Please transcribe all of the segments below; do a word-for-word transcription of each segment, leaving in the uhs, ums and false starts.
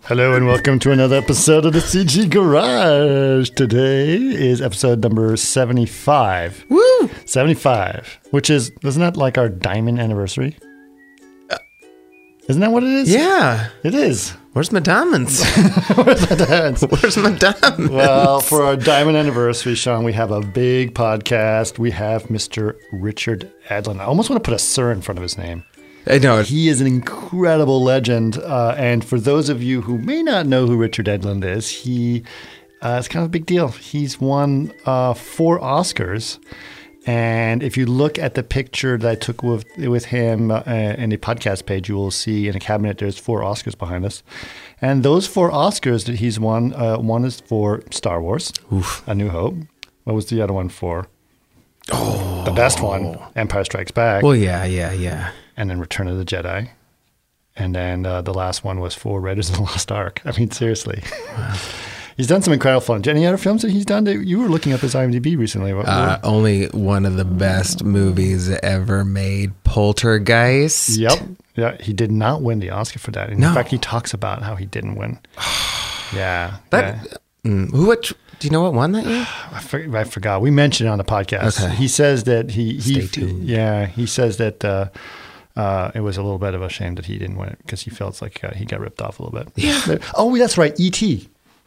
Hello and welcome to another episode of the C G Garage. Today is episode number seventy-five. Woo! seventy-five, which is, isn't that like our diamond anniversary? Uh, isn't that what it is? Yeah. It is. Where's my diamonds? Where's my diamonds? Where's my diamonds? Well, for our diamond anniversary, Sean, we have a big podcast. We have Mister Richard Edlund. I almost want to put a sir in front of his name. I know. He is an incredible legend. Uh, and for those of you who may not know who Richard Edlund is, he uh, it's kind of a big deal. He's won uh, four Oscars. And if you look at the picture that I took with with him uh, in the podcast page, you will see in a cabinet there's four Oscars behind us. And those four Oscars that he's won, uh, one is for Star Wars, Oof. A New Hope. What was the other one for? Oh. The best one, Empire Strikes Back. Well, yeah, yeah, yeah. And then Return of the Jedi. And then uh, the last one was for Raiders of the Lost Ark. I mean, seriously. Wow. He's done some incredible films. Any other films that he's done? That you were looking up his IMDb recently. What, uh, only one of the best movies ever made, Poltergeist. Yep. Yeah, he did not win the Oscar for that. In no. fact, he talks about how he didn't win. yeah. That, yeah. Mm, who? What? Do you know what won that year? I, for, I forgot. We mentioned it on the podcast. Okay. He says that he... he Stay tuned. Yeah, he says that... Uh, Uh, it was a little bit of a shame that he didn't win it because he felt like uh, he got ripped off a little bit. Yeah. Oh, that's right. E T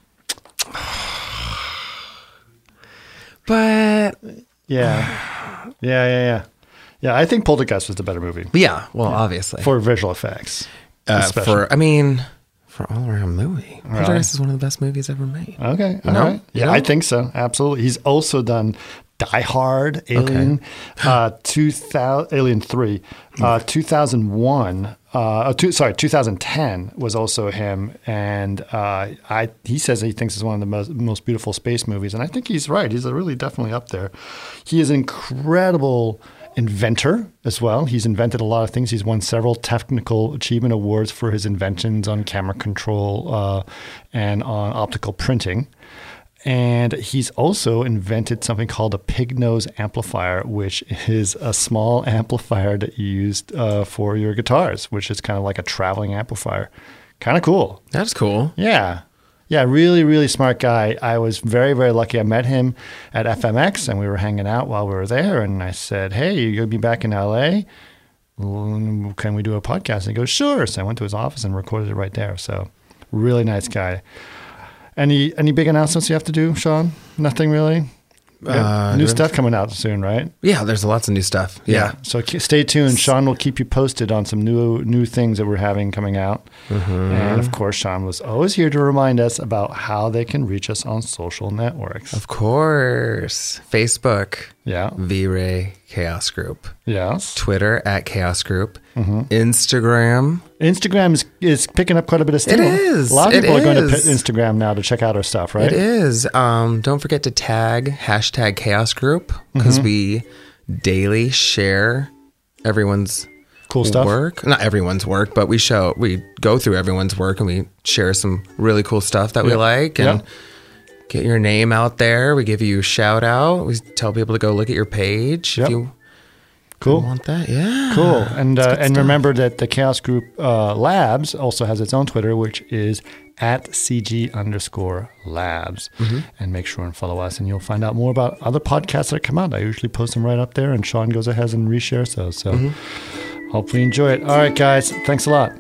But yeah, yeah, yeah, yeah, yeah. I think Poltergeist was the better movie. Yeah. Well, yeah. obviously for visual effects. Uh, for I mean, for all around movie, right. Poltergeist is one of the best movies ever made. Okay. You all know? right. Yeah, you know? I think so. Absolutely. He's also done Die Hard, Alien, okay. uh, two thousand, Alien three, uh, two thousand one. Uh, two, sorry, two thousand ten was also him, and uh, I he says he thinks it's one of the most, most beautiful space movies, and I think he's right. He's really definitely up there. He is an incredible inventor as well. He's invented a lot of things. He's won several technical achievement awards for his inventions on camera control uh, and on optical printing. And he's also invented something called a pig nose amplifier, which is a small amplifier that you use uh, for your guitars, which is kind of like a traveling amplifier. Kind of cool. That's cool. Yeah. Yeah, really, really smart guy. I was very, very lucky. I met him at F M X, and we were hanging out while we were there. And I said, hey, you're going to be back in L A? Can we do a podcast? And he goes, sure. So I went to his office and recorded it right there. So really nice guy. Any any big announcements you have to do, Sean? Nothing really? Uh, new stuff coming out soon, right? Yeah, there's lots of new stuff. Yeah. yeah. So stay tuned. Sean will keep you posted on some new new things that we're having coming out. Mm-hmm. And of course, Sean was always here to remind us about how they can reach us on social networks. Of course. Facebook. Yeah. V-Ray Chaos Group. Yes. Twitter at Chaos Group. Mm-hmm. Instagram. Instagram is, is picking up quite a bit of steam. It is. A lot of it people is. are going to Instagram now to check out our stuff, right? It is. Um, don't forget to tag hashtag Chaos Group because mm-hmm. we daily share everyone's cool stuff. Work. Not everyone's work, but we show we go through everyone's work and we share some really cool stuff that yep. we like and yep. get your name out there. We give you a shout out. We tell people to go look at your page yep. if you cool. want that. Yeah. Cool. And uh, and stuff. remember that the Chaos Group uh, Labs also has its own Twitter, which is at CG underscore labs. Mm-hmm. And make sure and follow us, and you'll find out more about other podcasts that come out. I usually post them right up there, and Sean goes ahead and reshares those. So mm-hmm. hopefully you enjoy it. All right, guys. Thanks a lot.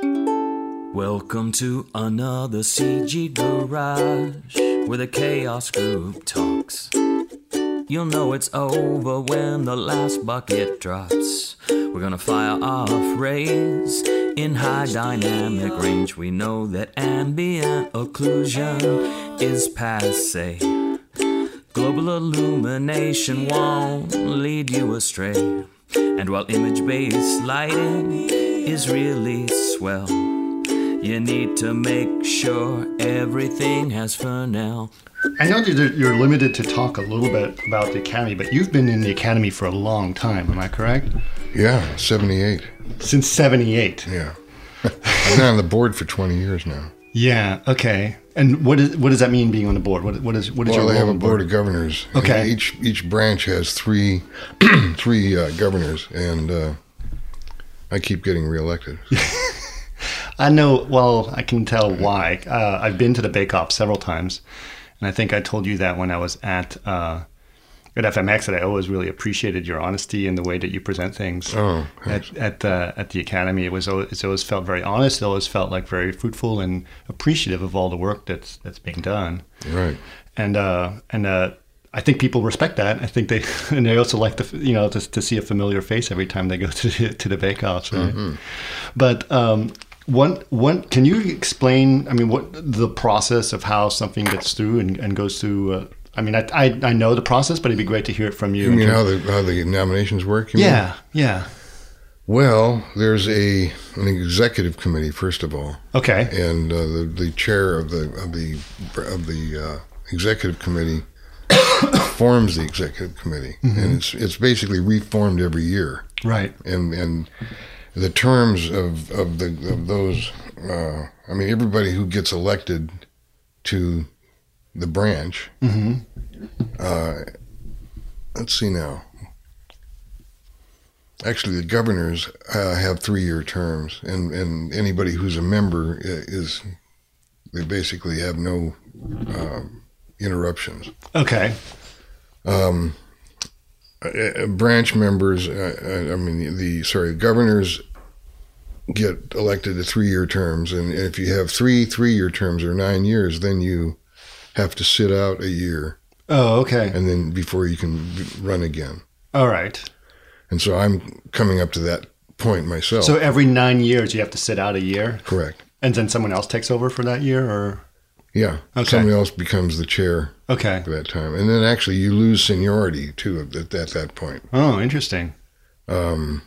Welcome to another C G Garage, where the Chaos Group talks. You'll know it's over when the last bucket drops. We're gonna fire off rays in high dynamic range. We know that ambient occlusion is passe. Global illumination won't lead you astray. And while image-based lighting is really swell, you need to make sure everything has Fresnel. I know that you're limited to talk a little bit about the Academy, but you've been in the Academy for a long time. Am I correct? Yeah, seventy-eight. Since seventy-eight. Yeah. I've been on the board for twenty years now. Yeah, okay. And what is what does that mean, being on the board? What what is what is well, your they role have a on the board of governors. Okay. And each each branch has three three uh, governors, and uh, I keep getting reelected. So. I know. Well, I can tell why. Uh, I've been to the Bake Off several times, and I think I told you that when I was at uh, at F M X that I always really appreciated your honesty and the way that you present things. Oh, at at the at the academy, it was always, it's always felt very honest. It always felt like very fruitful and appreciative of all the work that's that's being done. right. And uh, and uh, I think people respect that. I think they and they also like the you know to, to see a familiar face every time they go to the, to the Bake Offs, right? Mm-hmm. But um, one one can you explain? I mean, what the process of how something gets through and, and goes through. Uh, I mean, I, I I know the process, but it'd be great to hear it from you. You mean how the how the nominations work? You yeah, mean? yeah. Well, there's a an executive committee first of all. Okay. And uh, the the chair of the of the of the uh, executive committee forms the executive committee, mm-hmm. and it's it's basically reformed every year. Right. And and the terms of of the of those, uh, I mean, everybody who gets elected to the branch. Mm-hmm. Uh, let's see now. Actually, the governors uh, have three-year terms, and, and anybody who's a member is, they basically have no uh, interruptions. Okay. Um, uh, branch members, uh, I mean, the sorry, governors get elected to three-year terms, and if you have three three-year terms or nine years, then you have to sit out a year. Oh, okay. And then before you can run again. All right. And so I'm coming up to that point myself. So every nine years you have to sit out a year? Correct. And then someone else takes over for that year, or? Yeah. Okay. Somebody else becomes the chair. Okay. For that time. And then actually you lose seniority too at, at that point. Oh, interesting. Um.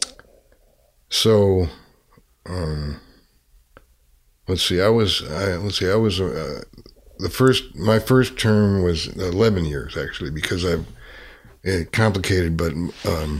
So, um, let's see. I was. I, let's see. I was. Uh, the first. My first term was eleven years actually, because I've. It complicated, but um,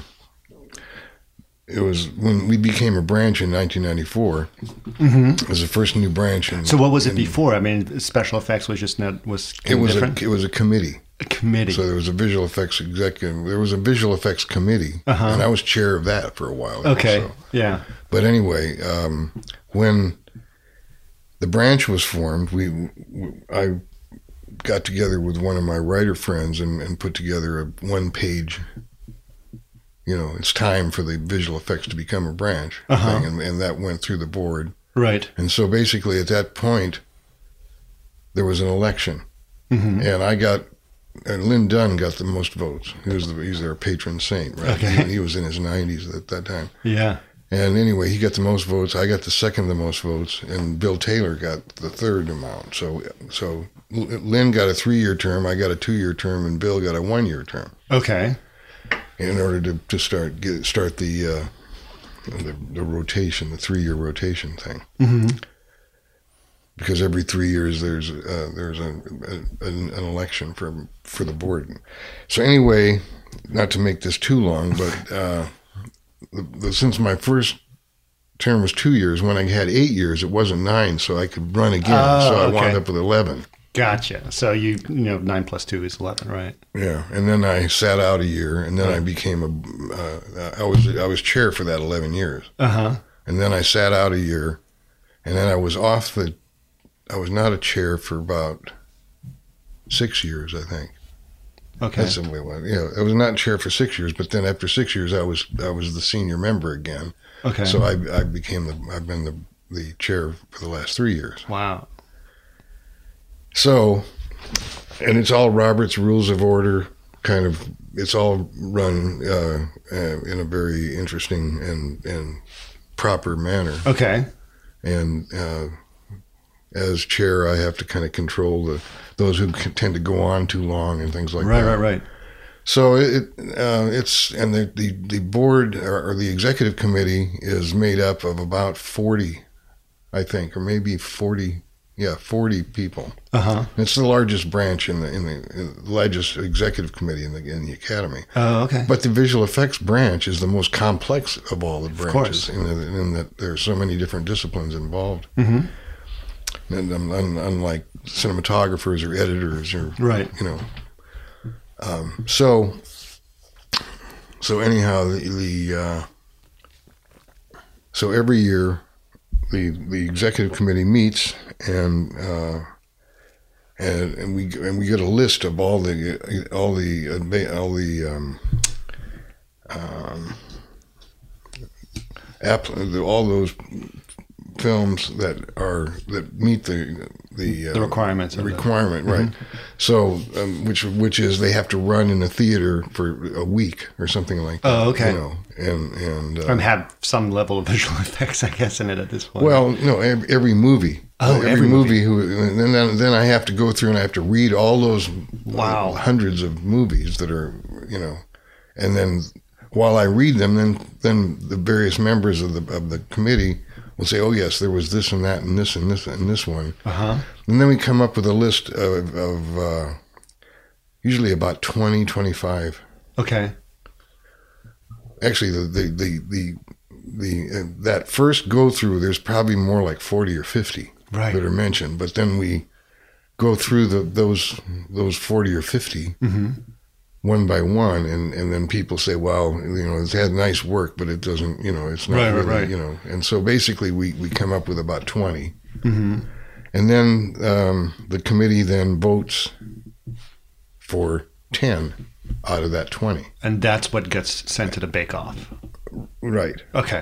it was when we became a branch in nineteen ninety-four. Mm-hmm. It was the first new branch. In, so what was it in, before? I mean, special effects was just not was it was different? a it was a committee. A committee. So there was a visual effects executive. There was a visual effects committee, uh-huh. and I was chair of that for a while. Okay. Also. Yeah. But anyway, um, when the branch was formed, we I. got together with one of my writer friends and, and put together a one-page, you know, it's time for the visual effects to become a branch uh-huh. thing, and, and that went through the board. Right. And so basically at that point, there was an election, mm-hmm. and I got, and Lynn Dunn got the most votes. He was the, he's their patron saint, right? Okay. He, he was in his nineties at that time. Yeah. And anyway, he got the most votes. I got the second the most votes, and Bill Taylor got the third amount. So, so Lynn got a three-year term, I got a two-year term, and Bill got a one-year term. Okay. In order to, to start get start the, uh, the the rotation, the three-year rotation thing. Mm-hmm. Because every three years there's uh, there's a, a, an election for for the board. So anyway, not to make this too long, but. Uh, The, the, since my first term was two years, when I had eight years, it wasn't nine, so I could run again. Oh, so I okay. wound up with eleven. Gotcha. So you you know nine plus two is eleven, right? Yeah, and then I sat out a year, and then I became a. Uh, I was I was chair for that eleven years. Uh huh. And then I sat out a year, and then I was off the. I was not a chair for about six years, I think. Okay. That's the way it was. Yeah, I was not chair for six years, but then after six years, I was I was the senior member again. Okay. So I I became the I've been the the chair for the last three years. Wow. So, and it's all Robert's Rules of Order kind of. It's all run uh, uh, in a very interesting and and proper manner. Okay. And uh, as chair, I have to kind of control the. Those who tend to go on too long and things like right, that. Right, right, right. So it uh, it's and the, the, the board or, or the executive committee is made up of about forty, I think, or maybe forty. Yeah, forty people. Uh huh. It's the largest branch in the in the, in the largest executive committee in the in the academy. Oh, okay. But the visual effects branch is the most complex of all the branches, of course. in, the, in that there are so many different disciplines involved. Mm-hmm. And um, un, unlike cinematographers or editors or right, you know, um, so so anyhow, the, the uh, so every year the the executive committee meets and uh, and and we and we get a list of all the all the all the um, um, app, all those films that are that meet the the, uh, The requirements the of the- requirement, right? So, um, which which is they have to run in a theater for a week or something like that. Oh, okay. You know, and and uh, And have some level of visual effects, I guess, in it at this point. well, no, every, every movie. Oh, every, every movie. Who and then then I have to go through and I have to read all those Wow. hundreds of movies that are, you know, and then while I read them, then then the various members of the of the committee will say, "Oh yes, there was this and that and this and this and this one," uh-huh. and then we come up with a list of, of uh, usually about twenty, twenty-five. Okay. Actually, the the the the, the uh, that first go through, there's probably more like forty or fifty Right. that are mentioned. But then we go through the those those forty or fifty Mm-hmm. one by one, and, and then people say, "Well, you know, it's had nice work, but it doesn't, you know, it's not Right, right, really, right. you know." And so basically, we we come up with about twenty, Mm-hmm. and then um, the committee then votes for ten out of that twenty. And that's what gets sent to the bake-off. Right. Okay.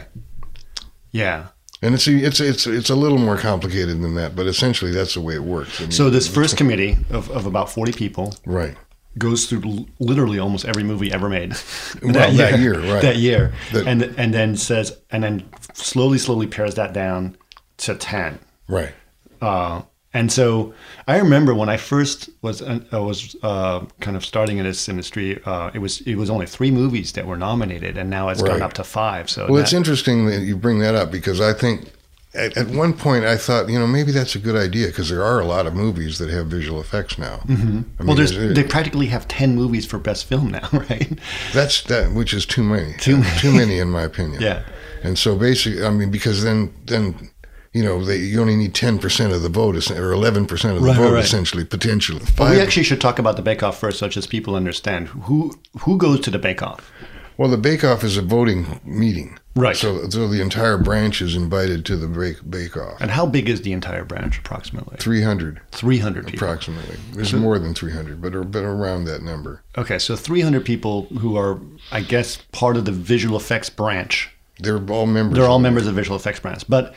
Yeah. And it's it's it's it's a little more complicated than that, but essentially that's the way it works. I mean, So this first committee of, of about forty people right, goes through l- literally almost every movie ever made Well, that year, right. that year, That- and and then says, and then slowly, slowly pares that down to ten. right, Uh, and so I remember when I first was uh, was uh, kind of starting in this industry, uh, it was it was only three movies that were nominated, and now it's gone Right. up to five. So Well, that- it's interesting that you bring that up because I think at, at one point I thought, you know, maybe that's a good idea because there are a lot of movies that have visual effects now. Mm-hmm. I well, there's it- they practically have ten movies for best film now, right? that's that, which is too many, Too many. too many in my opinion. Yeah. And so basically, I mean, because then then. You know, they, you only need ten percent of the vote, or eleven percent of the Right, vote, right, right. essentially, potentially. But we Five- actually should talk about the Bake Off first, such as people understand who who goes to the Bake Off. Well, the Bake Off is a voting meeting. Right. So, so the entire branch is invited to the Bake, bake Off. And how big is the entire branch approximately? three hundred, three hundred people. approximately. There's more than three hundred, but, but around that number. Okay, so three hundred people who are, I guess, part of the visual effects branch. They're all members. They're all of it. members of the visual effects branch. But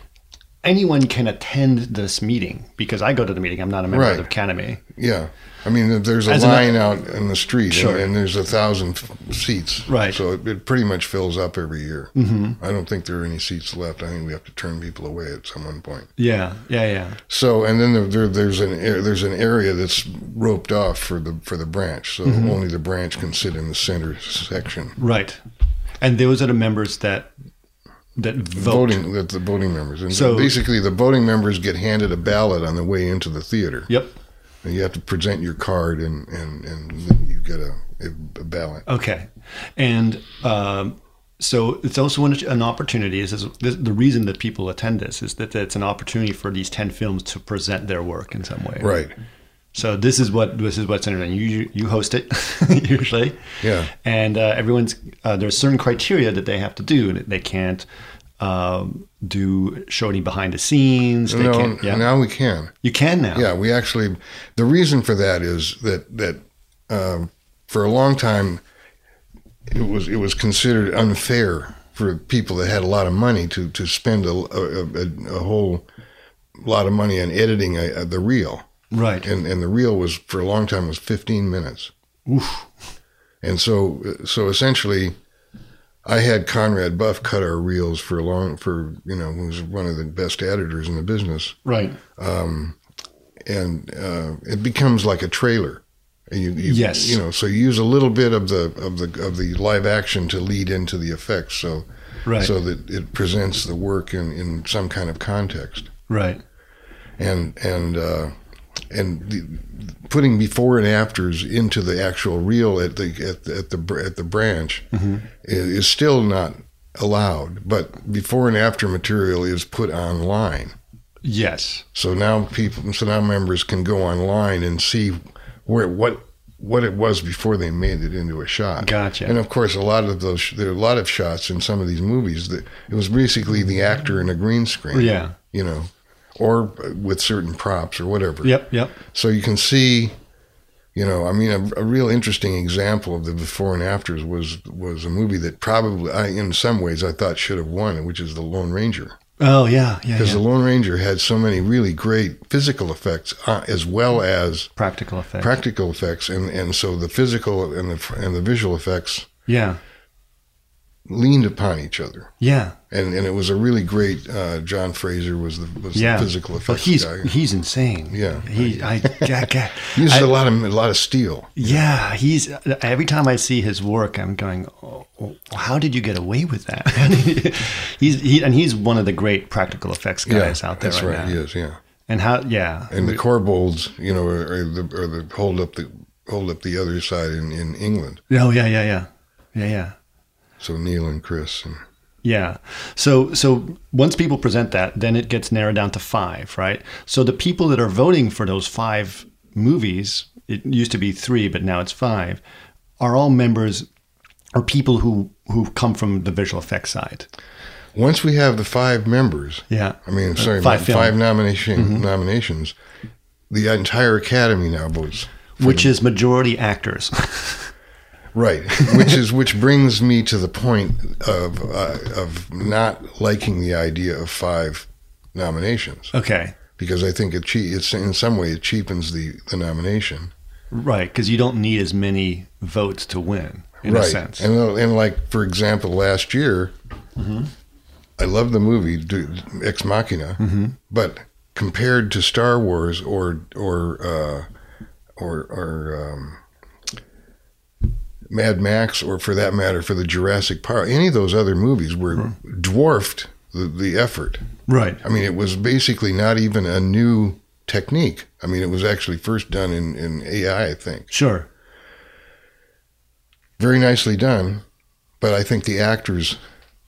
anyone can attend this meeting because I go to the meeting. I'm not a member Right. of the academy. Yeah. I mean, there's a As an- line out in the street, Sure. and, and there's a thousand f- seats. Right. So it, it pretty much fills up every year. Mm-hmm. I don't think there are any seats left. I think we have to turn people away at some one point. Yeah, yeah, yeah. So, and then there, there, there's an a- there's an area that's roped off for the for the branch, so Mm-hmm. only the branch can sit in the center section. Right. And those are the members that that vote. Voting, that the voting members, and So- basically the voting members get handed a ballot on the way into the theater. Yep. And you have to present your card, and and and then you get a, a ballot. Okay. And um, so it's also an, an opportunity. Is is the, the reason that people attend this is that it's an opportunity for these ten films to present their work in some way. Right. So this is what this is what's interesting. You you host it usually. Yeah. And uh, everyone's uh, there's certain criteria that they have to do. They can't um, do show any behind the scenes. They No, can't. Yeah. now we can. You can now. Yeah, we actually. The reason for that is that that um, for a long time it was it was considered unfair for people that had a lot of money to to spend a a, a, a whole lot of money on editing a, a, the reel. Right. And and the reel was for a long time was fifteen minutes. Oof. And so so essentially, I had Conrad Buff cut our reels for a long for you know who was one of the best editors in the business. Right. And uh, it becomes like a trailer. And you, you, Yes. You know, so you use a little bit of the of the of the live action to lead into the effects, so Right. so that it presents the work in, in some kind of context. Right. And and uh, and the, putting before and afters into the actual reel at the at the at the, at the branch Mm-hmm. is, is still not allowed. But before and after material is put online. Yes. So now people, so now members can go online and see where what what it was before they made it into a shot. Gotcha. And of course, a lot of those, there are a lot of shots in some of these movies that it was basically the actor in a green screen. Yeah. You know, or with certain props or whatever. Yep, yep. So you can see, you know, I mean, a, a real interesting example of the before and afters was was a movie that probably, I, in some ways, I thought should have won, which is The Lone Ranger. Oh, yeah, yeah, Because yeah. The Lone Ranger had so many really great physical effects uh, as well as Practical effects. practical effects, and, and so the physical and the and the visual effects yeah, leaned upon each other. yeah. And and it was a really great. Uh, John Fraser was the was Yeah, the physical effects well, he's guy. he's insane. Yeah. he I, I, I He uses I- a lot of a lot of steel. Yeah, he's every time I see his work, I'm going, oh, oh, how did you get away with that? he's he and he's one of the great practical effects guys yeah, out there that's right, right. now. He is. Yeah. And how? Yeah, And the Corbolds, you know, or, or the or the hold up the hold up the other side in, in England. oh yeah, yeah, yeah, yeah, yeah. So Neil and Chris and Yeah. So so once people present that, then it gets narrowed down to five, right? So the people that are voting for those five movies, it used to be three, but now it's five, are all members or people who who come from the visual effects side. once we have the five members, Yeah. I mean, sorry, Five five, film. five nomination nominations, the entire Academy now votes. for Which them. is majority actors. Right, which is which brings me to the point of uh, of not liking the idea of five nominations, Okay. because I think it che- it's in some way it cheapens the, the nomination. Right, because you don't need as many votes to win, in right, a sense. and uh, and like for example, last year, I love the movie Du- Ex Machina, but compared to Star Wars or or uh, or or um, Mad Max, or for that matter, for the Jurassic Park, any of those other movies were dwarfed the, the effort. Right. I mean, it was basically not even a new technique. I mean, it was actually first done in, in A I, I think. Sure. Very nicely done, but I think the actors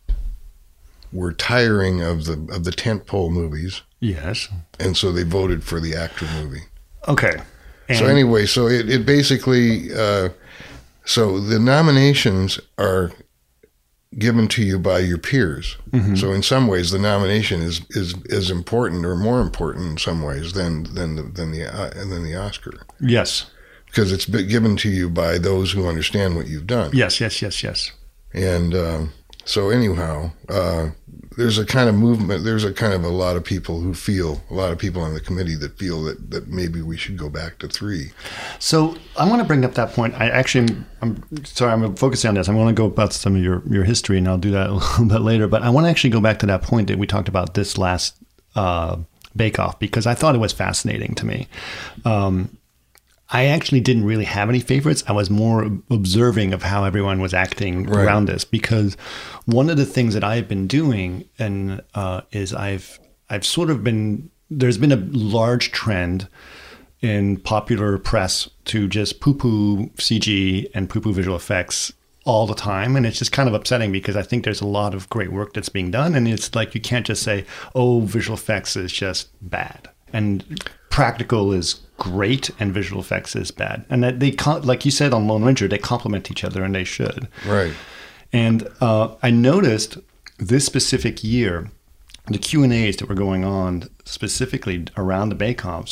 were tiring of the of the tentpole movies, Yes. and so they voted for the actor movie. Okay. So And- anyway, so it, it basically, uh, so the nominations are given to you by your peers. Mm-hmm. So in some ways, the nomination is is as important or more important in some ways than than the, than the uh, than the Oscar, Yes. because it's been given to you by those who understand what you've done. Yes, yes, yes, yes. And um, so anyhow, uh, there's a kind of movement, there's a kind of a lot of people who feel, a lot of people on the committee that feel that, that maybe we should go back to three. So I want to bring up that point. I actually, I'm sorry, I'm focusing on this. I want to go about some of your, your history, and I'll do that a little bit later. But I want to actually go back to that point that we talked about this last uh, Bake Off, because I thought it was fascinating to me. Um, I actually didn't really have any favorites. I was more observing of how everyone was acting Right. around this, because one of the things that I've been doing and uh, is I've I've sort of been there's been a large trend in popular press to just poo-poo C G and poo-poo visual effects all the time, and it's just kind of upsetting, because I think there's a lot of great work that's being done, and it's like you can't just say, oh, visual effects is just bad and practical is great and visual effects is bad, and that they co- like you said on Lone Ranger, they complement each other, and they should. Right. And uh, I noticed this specific year, the Q and A's that were going on specifically around the Bake-Offs,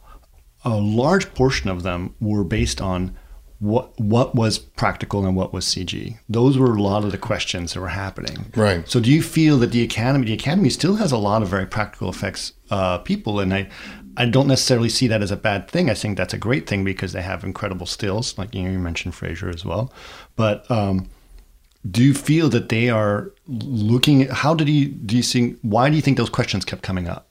a large portion of them were based on what what was practical and what was C G. Those were a lot of the questions that were happening. Right. So do you feel that the Academy, the Academy still has a lot of very practical effects uh, people, and I, I don't necessarily see that as a bad thing. I think that's a great thing, because they have incredible stills, like you know, you mentioned Fraser as well. But um, do you feel that they are looking at, how did you, do you think, why do you think those questions kept coming up?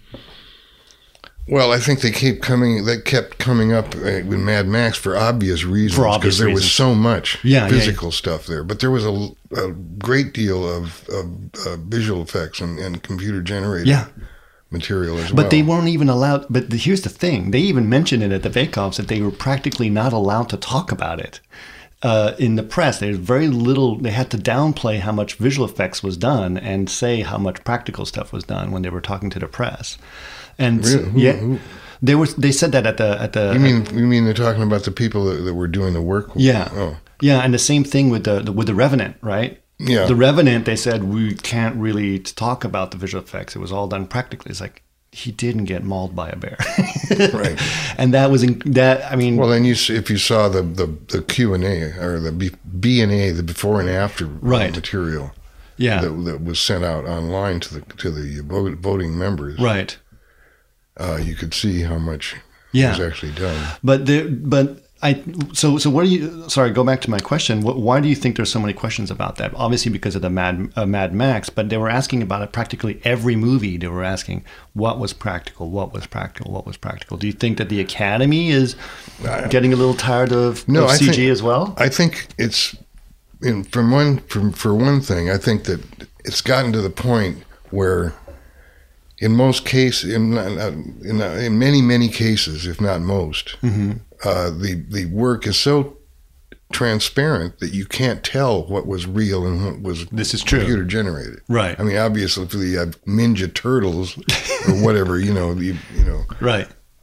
Well, I think they keep coming. They kept coming up uh, with Mad Max for obvious reasons, For obvious because there was reasons. so much Yeah, yeah, physical stuff there. But there was a, a great deal of, of uh, visual effects and, and computer generated Yeah. material as But well. they weren't even allowed, but the, here's the thing, they even mentioned it at the Bake-Offs that they were practically not allowed to talk about it. Uh, in the press, there's very little, they had to downplay how much visual effects was done and say how much practical stuff was done when they were talking to the press. And Really? Who- yeah, who- They were. They said that at the at the. You mean you mean they're talking about the people that, that were doing the work? Yeah. Oh. Yeah, and the same thing with the, the with the Revenant, right? Yeah. The Revenant, they said we can't really talk about the visual effects. It was all done practically. It's like he didn't get mauled by a bear, Right? And that was in, that. I mean, Well, then you s- if you saw the the, the Q and A or the B, B and A, the before and after Right. material yeah, that, that was sent out online to the to the vo- voting members, right. uh, you could see how much Yeah. was actually done. But there, but I so so what do you? Sorry, go back to my question. What, why do you think there's so many questions about that? Obviously, because of the Mad uh, Mad Max, but they were asking about it practically every movie. They were asking what was practical, what was practical, what was practical. Do you think that the Academy is getting a little tired of, No, of I C G think- as well? I think it's in, from one from for one thing. I think that it's gotten to the point where, in most cases, in in, in many many cases, if not most, Mm-hmm. uh, the the work is so transparent that you can't tell what was real and what was This is true. computer generated. Right. I mean, obviously, if you have Ninja Turtles or whatever, you know, you, you know, Right.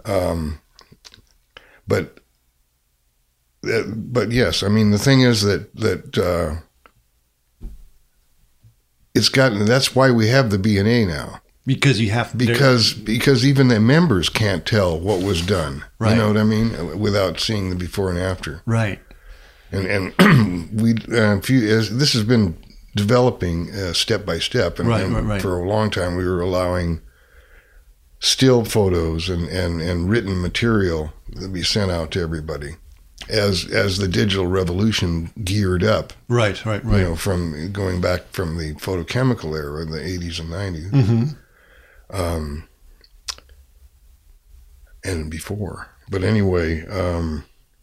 but uh, but yes, I mean the thing is that that uh, it's gotten. That's why we have the B and A now, Because you have there- because because even the members can't tell what was done. Right. You know what I mean? Without seeing the before and after, right. and and we uh, few, as this has been developing uh, step by step, and, Right, and right, right. for a long time we were allowing still photos and, and, and written material to be sent out to everybody as as the digital revolution geared up, Right. Right. Right. you know, from going back from the photochemical era in the eighties and nineties, Mm-hmm. um, and before. But anyway, um,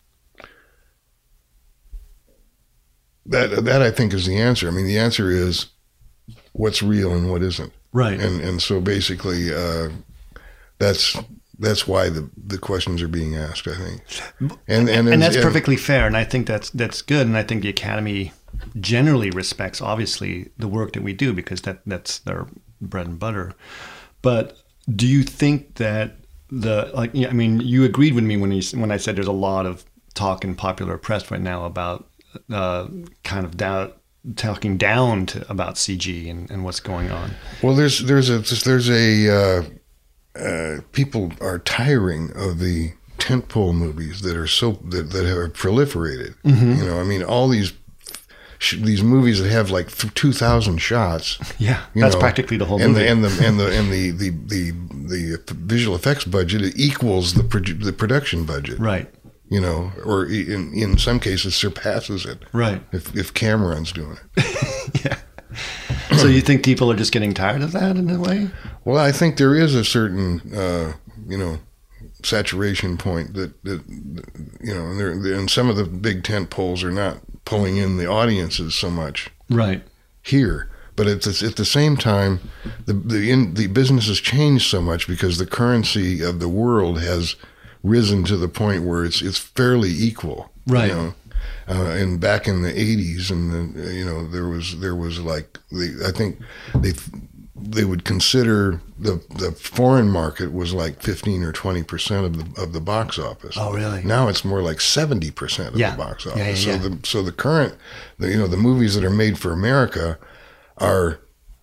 that that I think is the answer. I mean, the answer is what's real and what isn't. Right. And and so basically, uh, that's that's why the, the questions are being asked, I think. And and, and that's and- perfectly fair, and I think that's that's good, and I think the Academy generally respects, obviously, the work that we do because that that's their bread and butter. But do you think that the like? yeah, I mean, you agreed with me when you when I said there's a lot of talk in popular press right now about uh, kind of down talking down to about C G and, and what's going on. Well, there's there's a there's a uh, uh, people are tiring of the tentpole movies that are so that, that have proliferated. Mm-hmm. You know, I mean, all these sh- these movies that have like two thousand shots. Yeah, you that's know, practically the whole and movie. The, and the and the and the the the, the visual effects budget equals the produ- the production budget. Right. You know, or in in some cases surpasses it. Right. If if Cameron's doing it. Yeah. So you think people are just getting tired of that in a way? Well, I think there is a certain, uh, you know, saturation point that, that you know, and, there, and some of the big tent poles are not pulling in the audiences so much Right. here. But at the, at the same time, the the, in, the business has changed so much because the currency of the world has risen to the point where it's it's fairly equal. Right. You know? Uh, and back in the eighties, and the, you know, there was there was like the, I think they they would consider the the foreign market was like fifteen or twenty percent of the of the box office. Oh, really? Now it's more like seventy percent of Yeah. the box Yeah, office. yeah, yeah. So the so the current, the, you know, the movies that are made for America are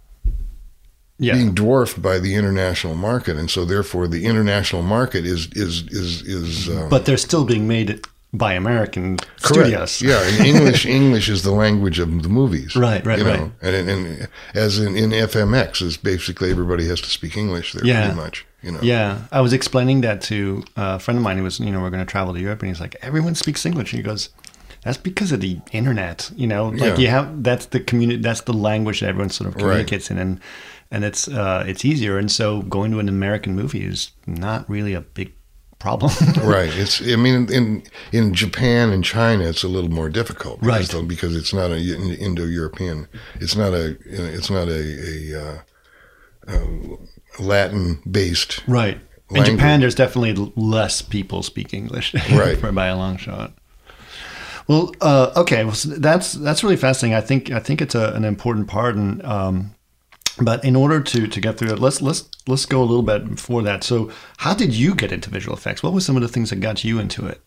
Yeah. being dwarfed by the international market, and so therefore the international market is is is is. Um, But they're still being made by American Correct. studios. Yeah, and English English is the language of the movies. Right, right, you know? right. And, and as in, in F M X, is basically everybody has to speak English there, Yeah. pretty much. You know. Yeah. I was explaining that to a friend of mine who was, you know, we're going to travel to Europe, and he's like, everyone speaks English. And he goes, that's because of the internet. You know, like Yeah. you have that's the community, that's the language that everyone sort of communicates in, and and it's uh, it's easier. And so going to an American movie is not really a big problem. Right. It's. I mean, in in Japan and China, it's a little more difficult, because, Right. Because it's not a Indo-European. It's not a. It's not a, a, uh, a Latin-based. Right. In language. Japan, there's definitely l- less people speak English, Right. for- by a long shot. Well, uh, okay, well, so that's that's really fascinating. I think I think it's a, an important part, and um, But in order to, to get through it, let's let's let's go a little bit before that. So, how did you get into visual effects? What were some of the things that got you into it?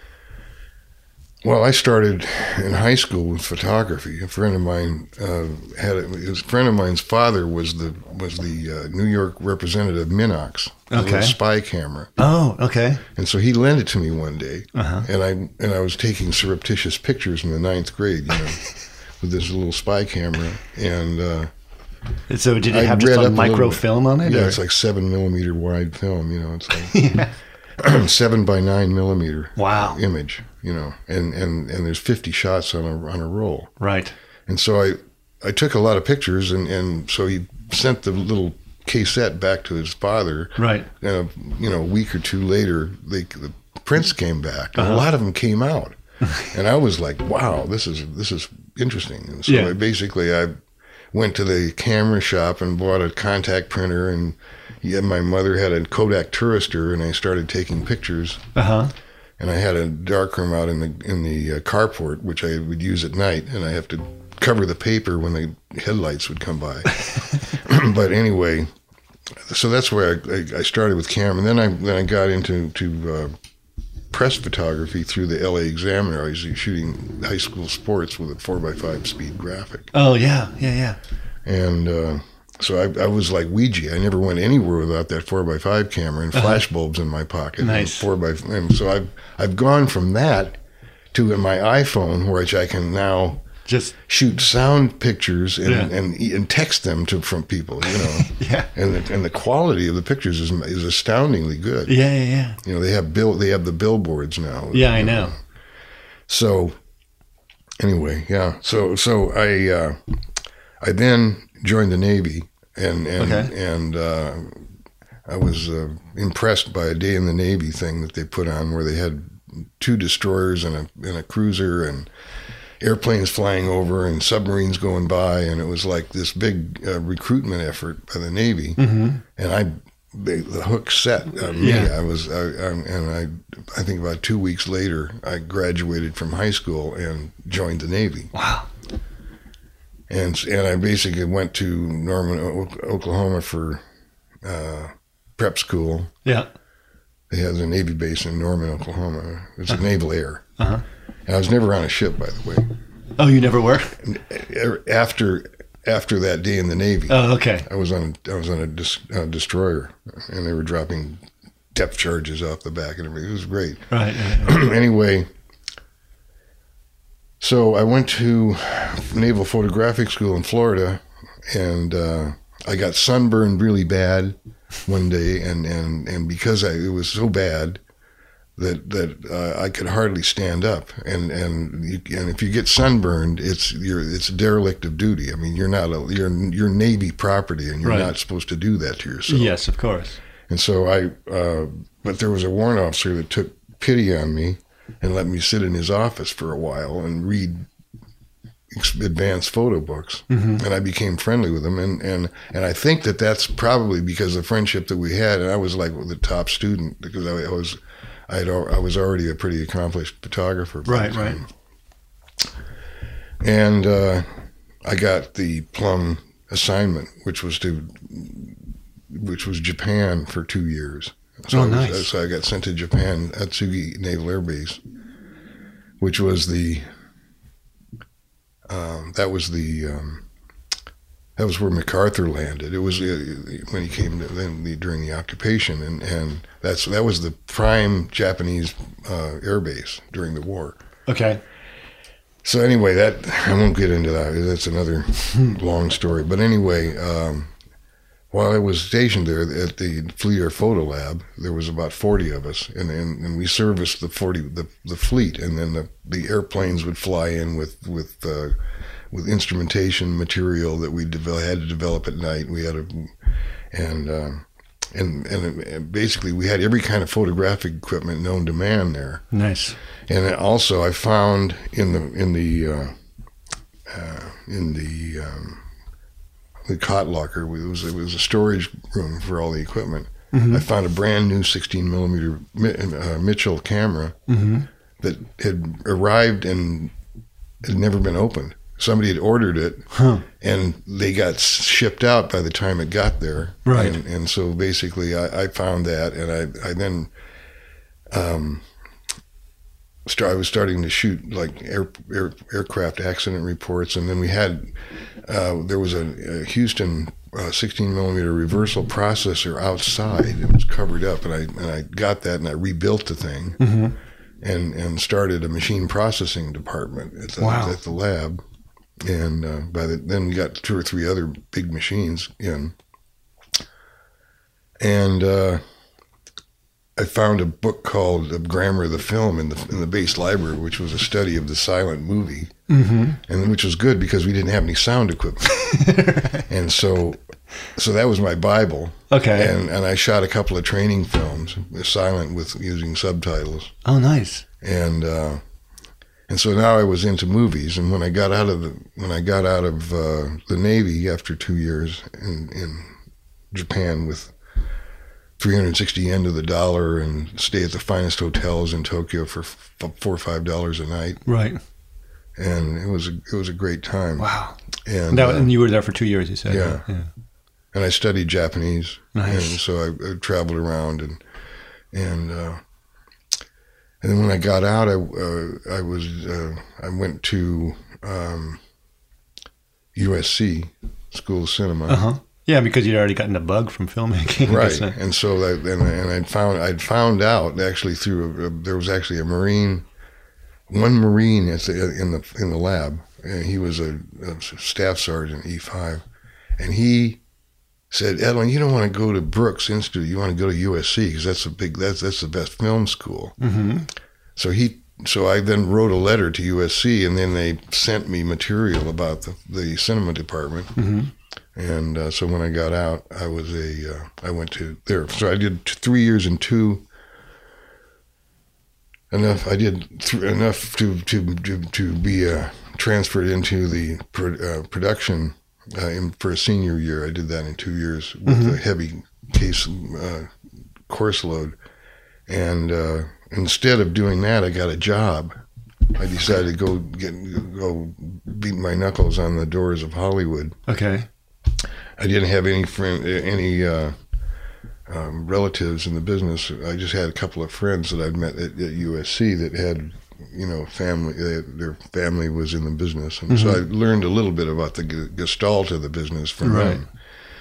Well, I started in high school with photography. A friend of mine uh, had a, his friend of mine's father was the was the uh, New York representative Minox, a Okay. little spy camera, Oh, okay. and so he lent it to me one day, Uh-huh. and I and I was taking surreptitious pictures in the ninth grade, you know, with this little spy camera, and uh, So, did it I have just read a up a little microfilm on it? yeah, or- it's like seven millimeter wide film, you know, it's like seven by nine millimeter Wow. image, you know, and, and, and there's fifty shots on a on a roll. Right. And so I, I took a lot of pictures, and, and so he sent the little cassette back to his father. Right. And a, you know, a week or two later, they, the prints came back, and Uh-huh. a lot of them came out, and I was like, "Wow, this is this is interesting." And so Yeah. I basically I went to the camera shop and bought a contact printer, and yeah, my mother had a Kodak Tourister, and I started taking pictures. Uh huh. And I had a darkroom out in the in the uh, carport, which I would use at night, and I have to cover the paper when the headlights would come by. But anyway, so that's where I, I, I started with camera, and then I then I got into to uh, press photography through the L A Examiner. I was shooting high school sports with a four by five speed graphic, Oh, yeah. Yeah, yeah. and uh, so I, I was like Ouija. I never went anywhere without that four by five camera and flash bulbs in my pocket. Nice. And four by, and so I've I've gone from that to my iPhone, which I can now Just, shoot sound pictures and, Yeah. and and text them to from people. You know, yeah. and the, and the quality of the pictures is is astoundingly good. Yeah, yeah, yeah. You know, they have bill they have the billboards now. Yeah, I know. So anyway, yeah. So so I uh, I then joined the Navy, and and Okay. and uh, I was uh, impressed by a day in the Navy thing that they put on, where they had two destroyers and a and a cruiser and airplanes flying over and submarines going by, and it was like this big uh, recruitment effort by the Navy. Mm-hmm. And I, they, the hook set on me. Yeah. I was, I, I, and I, I think about two weeks later, I graduated from high school and joined the Navy. Wow. And and I basically went to Norman, O- Oklahoma for uh, prep school. Yeah. They had a Navy base in Norman, Oklahoma. It's a Naval Air. Uh-huh. And I was never on a ship, by the way. Oh, you never were? After after that day in the Navy, Oh, okay. I was on I was on a dis, uh, destroyer, and they were dropping depth charges off the back and everything. It was great. Right. right, right. Anyway, so I went to Naval Photographic School in Florida, and uh, I got sunburned really bad one day, and and and because I, it was so bad that that uh, I could hardly stand up, and and you, and if you get sunburned, it's you're it's a derelict of duty. I mean, you're not a, you're you're Navy property, and you're Right. not supposed to do that to yourself. Yes, of course. And so I, uh, but there was a warrant officer that took pity on me and let me sit in his office for a while and read ex- advanced photo books. Mm-hmm. And I became friendly with him. And, and, and I think that that's probably because of the friendship that we had. And I was like the top student because I, I was, I had, al- I was already a pretty accomplished photographer. by Right, the right. time. And, uh, I got the plum assignment, which was to, which was Japan for two years. So Oh, I was- nice. so I got sent to Japan, Atsugi Naval Air Base, which was the, um, that was the, um, that was where MacArthur landed. It was uh, when he came to, then the, during the occupation, and, and that's that was the prime Japanese uh, air base during the war. Okay. So anyway, that I won't get into that. That's another long story. But anyway, um, while I was stationed there at the Fleet Air Photo Lab, there was about forty of us, and and, and we serviced the forty the, the fleet, and then the, the airplanes would fly in with with uh, with instrumentation material that we develop, had to develop at night. We had a and. Um, And, and basically, we had every kind of photographic equipment known to man there. Nice. And also, I found in the in the uh, uh, in the um, the cot locker, it was it was a storage room for all the equipment. Mm-hmm. I found a brand new sixteen millimeter uh, Mitchell camera Mm-hmm. that had arrived and had never been opened. somebody had ordered it, Huh. and they got shipped out by the time it got there. Right. And, and so basically, I, I found that, and I, I then, um, start, I was starting to shoot like air, air, aircraft accident reports, and then we had, uh, there was a, a Houston uh, sixteen millimeter reversal processor outside. It was covered up, and I and I got that, and I rebuilt the thing, Mm-hmm. and and started a machine processing department at the, Wow. at the lab. And uh, by the, then we got two or three other big machines in. And uh, I found a book called The Grammar of the Film in the in the base library, which was a study of the silent movie, Mm-hmm. and which was good because we didn't have any sound equipment. And so, so that was my Bible. Okay. And and I shot a couple of training films, silent with using subtitles. Oh, nice. And uh, and so now I was into movies. And when I got out of the when I got out of uh, the Navy after two years in in Japan with three hundred sixty yen to the dollar and stay at the finest hotels in Tokyo for f- four or five dollars a night, Right. and it was a, it was a great time. Wow. And Now, uh, and you were there for two years, you said. Yeah. Yeah. and I studied Japanese, Nice. and so I, I traveled around and and uh, and then when I got out, I uh, I was uh, I went to um, U S C School of Cinema, Uh huh. Yeah, because you'd already gotten the bug from filmmaking. right? So- And so I, and and I'd found I'd found out actually through a, a, there was actually a Marine, one Marine at the, in the in the lab, and he was a, a staff sergeant E five, and he said, Edwin, you don't want to go to Brooks Institute. You want to go to U S C because that's a big that's that's the best film school. Mm-hmm. So he so I then wrote a letter to U S C, and then they sent me material about the, the cinema department. Mm-hmm. And uh, so when I got out, I was a uh, I went to there. So I did t- three years and two. Enough. I did th- enough to to to, to be uh, transferred into the pro- uh, production uh, in, for a senior year. I did that in two years with Mm-hmm. a heavy case uh, course load. And uh, instead of doing that, I got a job. I decided to go get go beat my knuckles on the doors of Hollywood. Okay. I didn't have any friend, any uh, um, relatives in the business. I just had a couple of friends that I'd met at, at U S C that had, you know, family. They had, their family was in the business, and so I learned a little bit about the g- gestalt of the business from Right. them.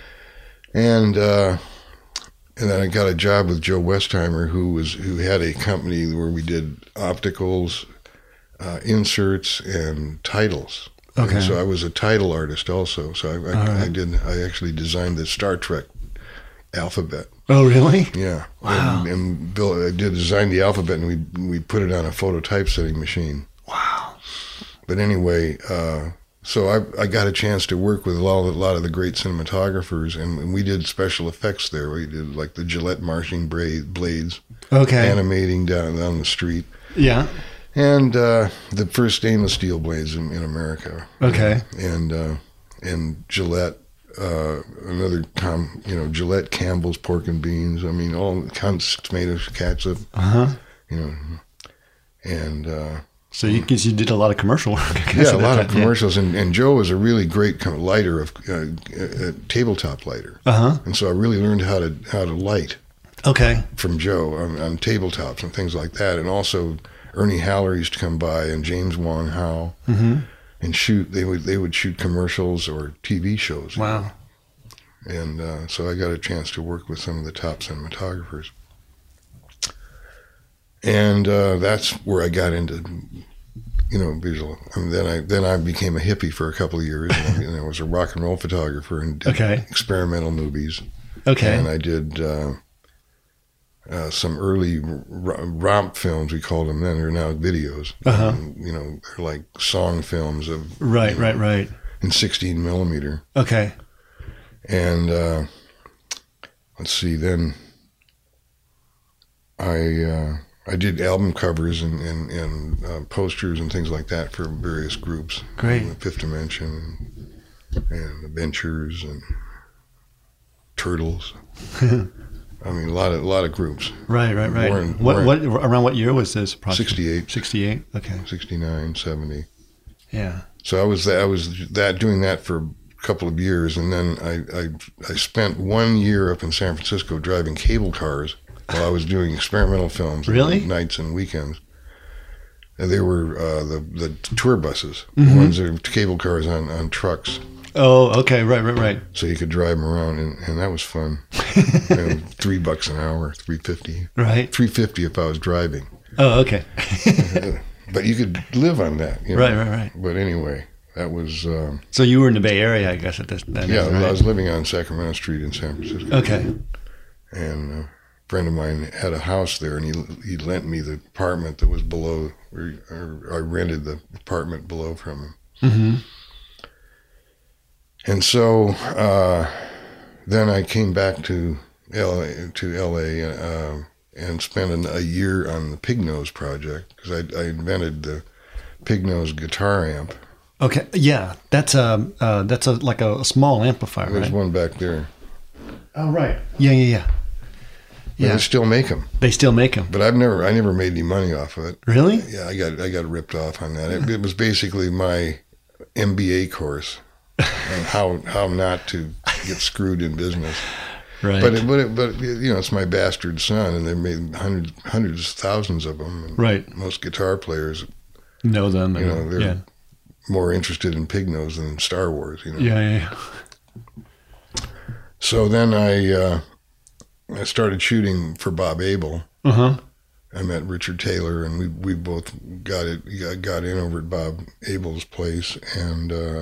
And uh, and then I got a job with Joe Westheimer, who was who had a company where we did opticals, uh, inserts, and titles. Okay. And so I was a title artist also. So I, I, right. I did. I actually designed the Star Trek alphabet. Oh, really? Yeah. Wow. And, and built, I did design the alphabet, and we we put it on a photo typesetting machine. Wow. But anyway, uh, so I I got a chance to work with a lot, a lot of the great cinematographers, and, and we did special effects there. We did like the Gillette marching bra- blades, Okay. animating down down the street. Yeah. And uh, the first stainless steel blades in, in America. Okay. And uh, and Gillette, uh, another com, you know, Gillette Campbell's pork and beans. I mean, all kinds of tomatoes, catsup. Uh huh. You know, and uh, So you, 'cause you did a lot of commercial work. I guess, yeah, a at lot that of time. commercials. And, and Joe was a really great kind of lighter of uh, a, a tabletop lighter. Uh huh. And so I really learned how to how to light Okay. from Joe on, on tabletops and things like that. And also Ernie Haller used to come by, and James Wong Howe, Mm-hmm. and shoot. They would they would shoot commercials or T V shows. Wow. And uh, so I got a chance to work with some of the top cinematographers. And uh, that's where I got into, you know, visual. I mean, then I then I became a hippie for a couple of years, and I, and I was a rock and roll photographer and did Okay. experimental movies. Okay. And I did uh, uh, some early r- romp films, we called them then. They're now videos. Uh-huh. And, you know, they're like song films of Right. you know, Right. Right. in sixteen millimeter. Okay. And uh, let's see, then I uh, I did album covers and, and, and uh, posters and things like that for various groups. Great. Uh, Fifth Dimension and Adventures and Turtles. I mean, a lot of a lot of groups. Right. Right. Right. Warren- what? Warren- What? Around what year was this? Approximately? sixty-eight. Sixty-eight. Okay. sixty-nine, seventy. Yeah. So I was I was that doing that for a couple of years, and then I, I I spent one year up in San Francisco driving cable cars while I was doing experimental films. Really? Nights and weekends. And they were uh, the the tour buses, Mm-hmm. the ones that are cable cars on, on trucks, Oh, okay. Right, right, right. so you could drive them around, and, and that was fun. And three bucks an hour, three fifty, Right. three fifty if I was driving. Oh, okay. But you could live on that. You know? Right, right, right. But anyway, that was um, So you were in the Bay Area, I guess, at this time. yeah. right? I was living on Sacramento Street in San Francisco. Okay. And a friend of mine had a house there, and he he lent me the apartment that was below, or, or I rented the apartment below from him. Mm-hmm. And so uh, then I came back to L A, to L A uh, and spent an, a year on the Pig Nose project, because I, I invented the Pig Nose guitar amp. Okay. Yeah, that's a uh, that's a like a, small amplifier, There's right? one back there. Oh, right. Yeah, yeah, yeah. Yeah. Yeah. They still make them, They still make them. but I've never I never made any money off of it. Really? Yeah, I got I got ripped off on that. It, it was basically my M B A course on how how not to get screwed in business. Right. But it, but it, but you know, it's my bastard son, and they made hundreds hundreds thousands of them. And Right. most guitar players, know them. you know, they're yeah. more interested in Pig Nose than Star Wars. You know. Yeah, yeah, yeah. So then I uh, I started shooting for Bob Abel. Uh huh. I met Richard Taylor, and we we both got it got, got in over at Bob Abel's place, and uh,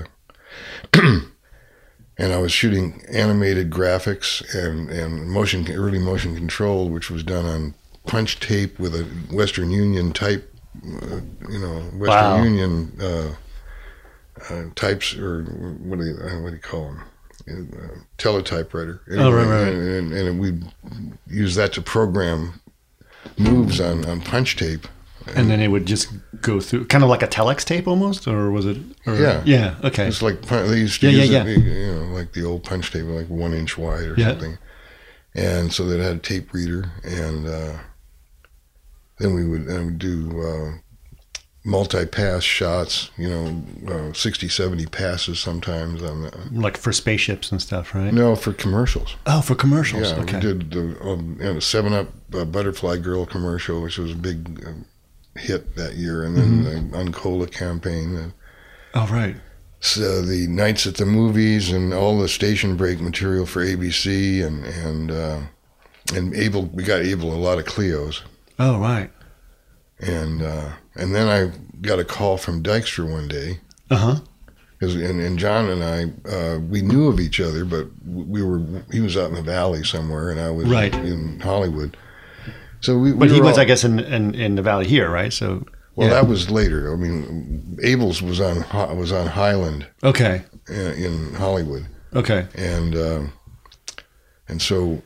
and I was shooting animated graphics and and motion early motion control, which was done on punch tape with a Western Union type, uh, you know, Western Wow. Union uh, uh, types, or what do you uh, what do you call them? Uh, teletypewriter. Oh, right, right, right. And, and, and we use that to program moves on, on punch tape. And then it would just go through, kind of like a telex tape almost, or was it? Or, Yeah. Yeah. Okay. It's like pun- they used to Yeah, use yeah, it, you know, like the old punch tape, like one inch wide or Yeah. something. And so that had a tape reader, and uh, then we would, then we'd do uh, multi-pass shots, you know, uh, sixty, seventy passes sometimes on the. Like for spaceships and stuff, right? No, for commercials. Oh, for commercials. Yeah, okay. we did the um, you know, Seven Up uh, Butterfly Girl commercial, which was a big uh, hit that year, and then Mm-hmm. the Uncola campaign. Uh, Oh, right. so the Nights at the Movies, and all the station break material for A B C, and and uh, and Abel. We got Abel a lot of Cleos, Oh, right. and uh, and then I got a call from Dykstra one day. Uh huh. Cause, and, and John and I, uh, we knew of each other, but we were, he was out in the valley somewhere, and I was Right. in Hollywood. So we, But we he were was, all- I guess, in, in in the valley here, right? So. well, yeah. that was later. I mean, Abel's was on Hi- was on Highland Okay. in, in Hollywood, Okay. and um, and so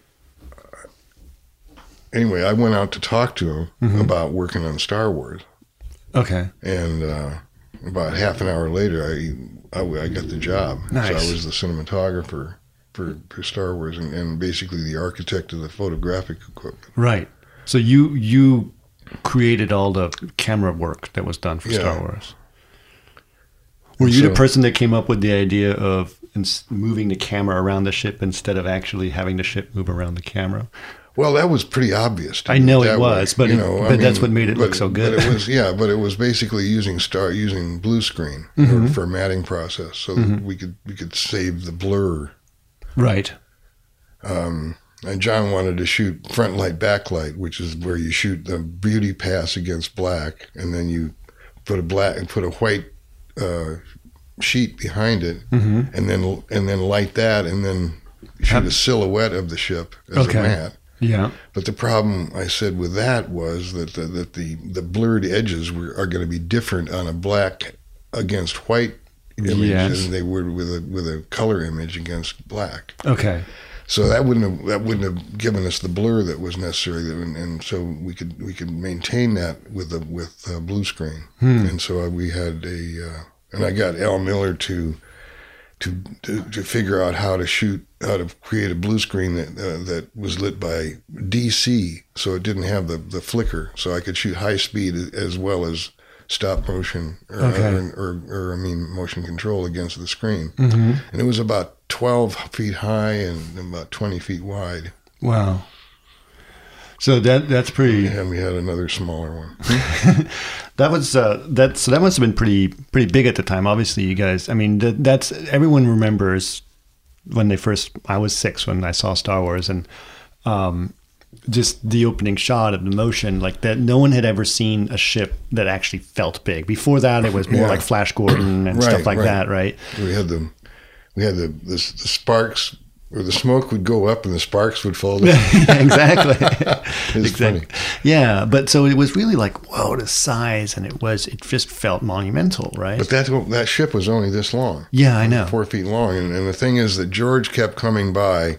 anyway, I went out to talk to him Mm-hmm. about working on Star Wars, Okay. and uh, about half an hour later, I, I I got the job. So Nice. I was the cinematographer for, for Star Wars, and, and basically the architect of the photographic equipment. Right. So you you created all the camera work that was done for Yeah. Star Wars. Were you the So- person that came up with the idea of ins- moving the camera around the ship instead of actually having the ship move around the camera? Well, that was pretty obvious. to I me know it that was, way, but it- but that's what made it look but- so good. But it was, yeah, but it was basically using star using blue screen Mm-hmm. for, for a matting process, so that we could we could save the blur. Right. Um, and John wanted to shoot front light, back light, which is where you shoot the beauty pass against black, and then you put a black and put a white uh, sheet behind it, Mm-hmm. and then and then light that, and then shoot a silhouette of the ship as Okay. a matte. Yeah. But the problem I said with that was that the, that the, the blurred edges were, are going to be different on a black against white image Yes. than they would with a with a color image against black. Okay. So that wouldn't have that wouldn't have given us the blur that was necessary, and, and so we could we could maintain that with the with uh, blue screen. Hmm. And so we had a uh, and I got Al Miller to. To, to to figure out how to shoot, how to create a blue screen that uh, that was lit by D C, so it didn't have the, the flicker, so I could shoot high speed as well as stop motion, or, Okay. or, or, or I mean, motion control against the screen. Mm-hmm. And it was about twelve feet high and about twenty feet wide. Wow. So that that's pretty. And we had another smaller one. That was uh, that. So that must have been pretty pretty big at the time. Obviously, you guys. I mean, that, that's everyone remembers when they first. I was six when I saw Star Wars, and um, just the opening shot of the motion, like that. No one had ever seen a ship that actually felt big. Before that, it was more Yeah. like Flash Gordon and Right, stuff like right. that, right? We had the we had the the, the sparks, or the smoke would go up and the sparks would fall down. Exactly. It's exactly. funny. Yeah, but so it was really like, whoa, the size, and it was it just felt monumental, right? But that that ship was only this long. Yeah, I know. Four feet long. And, and the thing is that George kept coming by,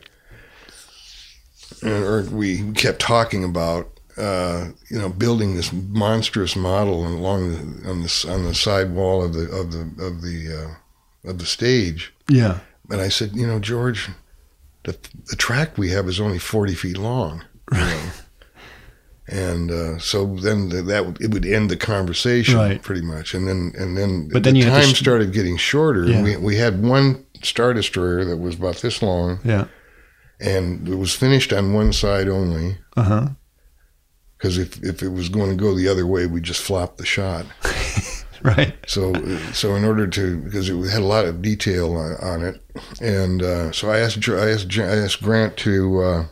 and, or we kept talking about, uh, you know, building this monstrous model along the, on the on the side wall of the of the of the uh, of the stage. Yeah. And I said, you know, George, the the track we have is only forty feet long. You know? And uh, so then the, that would, it would end the conversation, Right. pretty much. And then and then But then the you had to time sh- started getting shorter. Yeah. And we we had one Star Destroyer that was about this long, Yeah. and it was finished on one side only. Uh huh. Because if if it was going to go the other way, we just flopped the shot. Right. So, so in order to, because it had a lot of detail on, on it, and uh, so I asked, I asked, I asked Grant to uh,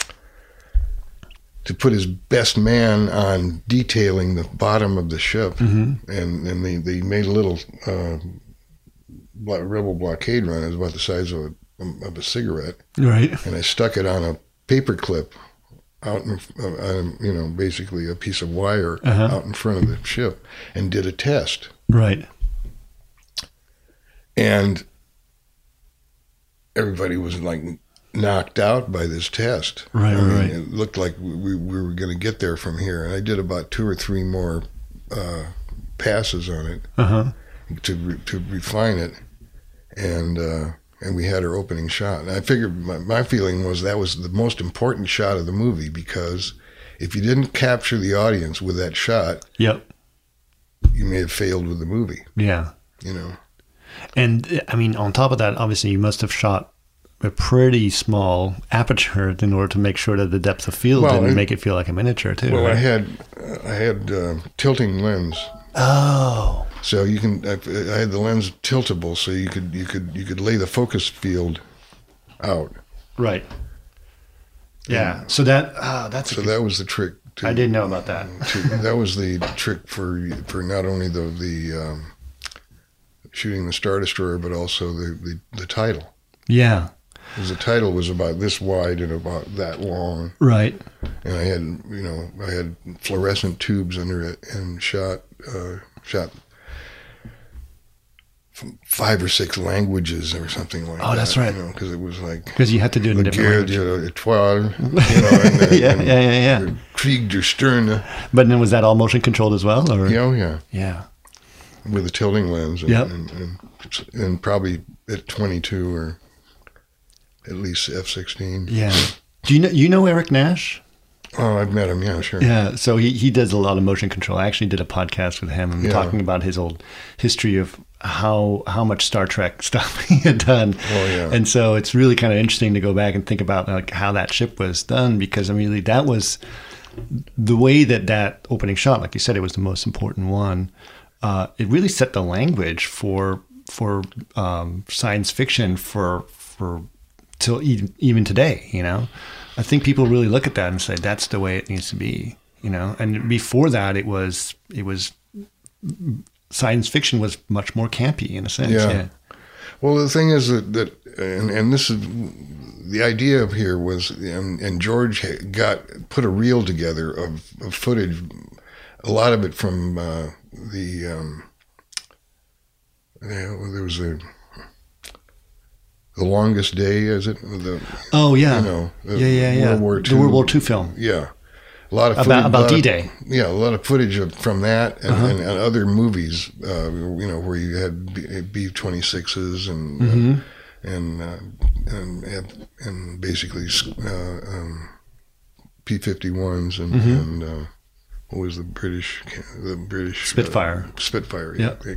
to put his best man on detailing the bottom of the ship, Mm-hmm. and and they, they made a little uh, blo- rebel blockade run. It was about the size of a, of a cigarette, Right. and I stuck it on a paper clip out in, uh, on, you know, basically a piece of wire Uh-huh. out in front of the ship, and did a test. Right. And everybody was like knocked out by this test. Right, I mean, right. It looked like we, we were going to get there from here. And I did about two or three more uh, passes on it Uh huh. to re, to refine it, and uh, and we had our opening shot. And I figured my, my feeling was that was the most important shot of the movie, because if you didn't capture the audience with that shot, Yep. you may have failed with the movie. Yeah. You know. And I mean, on top of that, obviously, you must have shot a pretty small aperture in order to make sure that the depth of field Well, didn't it- make it feel like a miniature, too. Well, I right? had uh, I had uh, tilting lens, Oh. so you can. I, I had the lens tiltable, so you could you could you could lay the focus field out. Right. Yeah. So that ah, that's So a, that was the trick. To, I didn't know about that. to, that was the trick for for not only the the um, shooting the Star Destroyer, but also the the, the title. Yeah. Because the title was about this wide and about that long, Right. and I had you know I had fluorescent tubes under it and shot uh, shot f- five or six languages or something like that. Oh, that's right. You know, because it was like Because you had to do it in the different Guerre languages. de l'Étoile, you know, and the, Yeah, and yeah, yeah, yeah. the Krieg der Sterne. But then was that all motion controlled as well? Or? Yeah, oh, yeah. Yeah. With a tilting lens, and, Yep. and, and, and probably at twenty-two or at least F sixteen. Yeah. Do you know you know Eric Nash? Oh, I've met him. Yeah, sure. Yeah, so he, he does a lot of motion control. I actually did a podcast with him and Yeah. talking about his old history of how how much Star Trek stuff he had done. Oh, yeah. And so it's really kind of interesting to go back and think about like how that ship was done, because I mean really that was the way that that opening shot, like you said, it was the most important one. Uh, it really set the language for for um, science fiction for for till even, even today. You know, I think people really look at that and say that's the way it needs to be. You know, and before that, it was it was science fiction was much more campy in a sense. Yeah. Yeah. Well, the thing is that, that and, and this is the idea of here was, and, and George got put a reel together of, of footage, a lot of it from uh, the um, there was a the longest day, is it? The, Oh yeah. You know, the yeah, yeah, yeah. World War The Two. World War Two film. Yeah, a lot of About- footage, about a lot of- D-Day. Yeah, a lot of footage of, from that and, Uh-huh. and, and other movies. Uh, you know, where you had B twenty-sixes and Mm-hmm. uh, and, uh, and and and basically uh, um, P fifty-ones and, Mm-hmm. and uh, what was the British the British Spitfire. Uh, Spitfire. Yeah. yeah.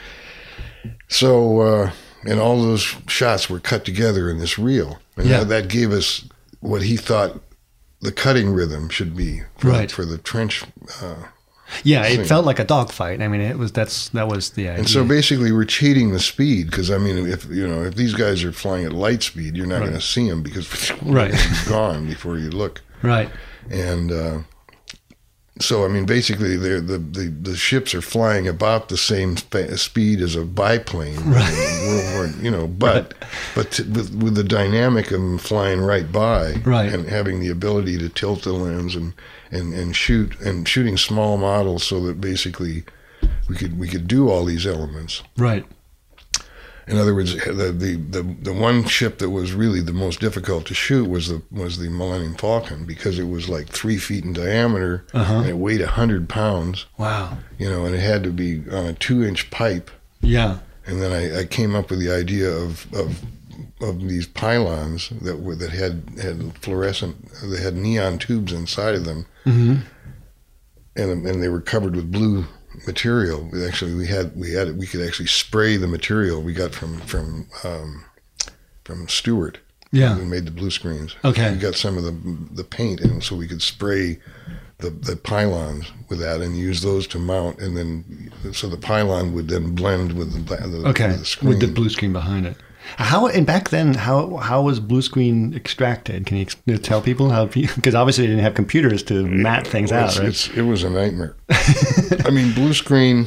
So uh, and all those shots were cut together in this reel, and Yeah. that, that gave us what he thought the cutting rhythm should be for, Right. for the trench. Uh, Yeah, it thing. felt like a dogfight. I mean, it was that's that was the idea. And so basically, we're cheating the speed because I mean, if you know, if these guys are flying at light speed, you're not Right. going to see them because Right. they're gone before you look. right. And uh, so, I mean, basically, they're, the the the ships are flying about the same sp- speed as a biplane, right? World War, you know, but Right. but t- with, with the dynamic of them flying right by, Right. and having the ability to tilt the lens and. And, and shoot and shooting small models so that basically we could we could do all these elements. Right. In other words, the the, the, the one ship that was really the most difficult to shoot was the was the Millennium Falcon because it was like three feet in diameter Uh-huh. and it weighed a hundred pounds. Wow. You know, and it had to be on a two inch pipe. Yeah. And then I, I came up with the idea of, of of these pylons that were that had had fluorescent, they had neon tubes inside of them, Mm-hmm. and and they were covered with blue material. We actually we had we had we could actually spray the material we got from from um, from Stewart. Yeah. Who made the blue screens. Okay. We got some of the the paint, and so we could spray the the pylons with that and use those to mount, and then so the pylon would then blend with the, the Okay. with the screen. With the blue screen behind it. How and back then, how how was blue screen extracted? Can you ex- tell people how? Because obviously they didn't have computers to mat things Well, out, it's, right? it's, it was a nightmare. I mean, blue screen.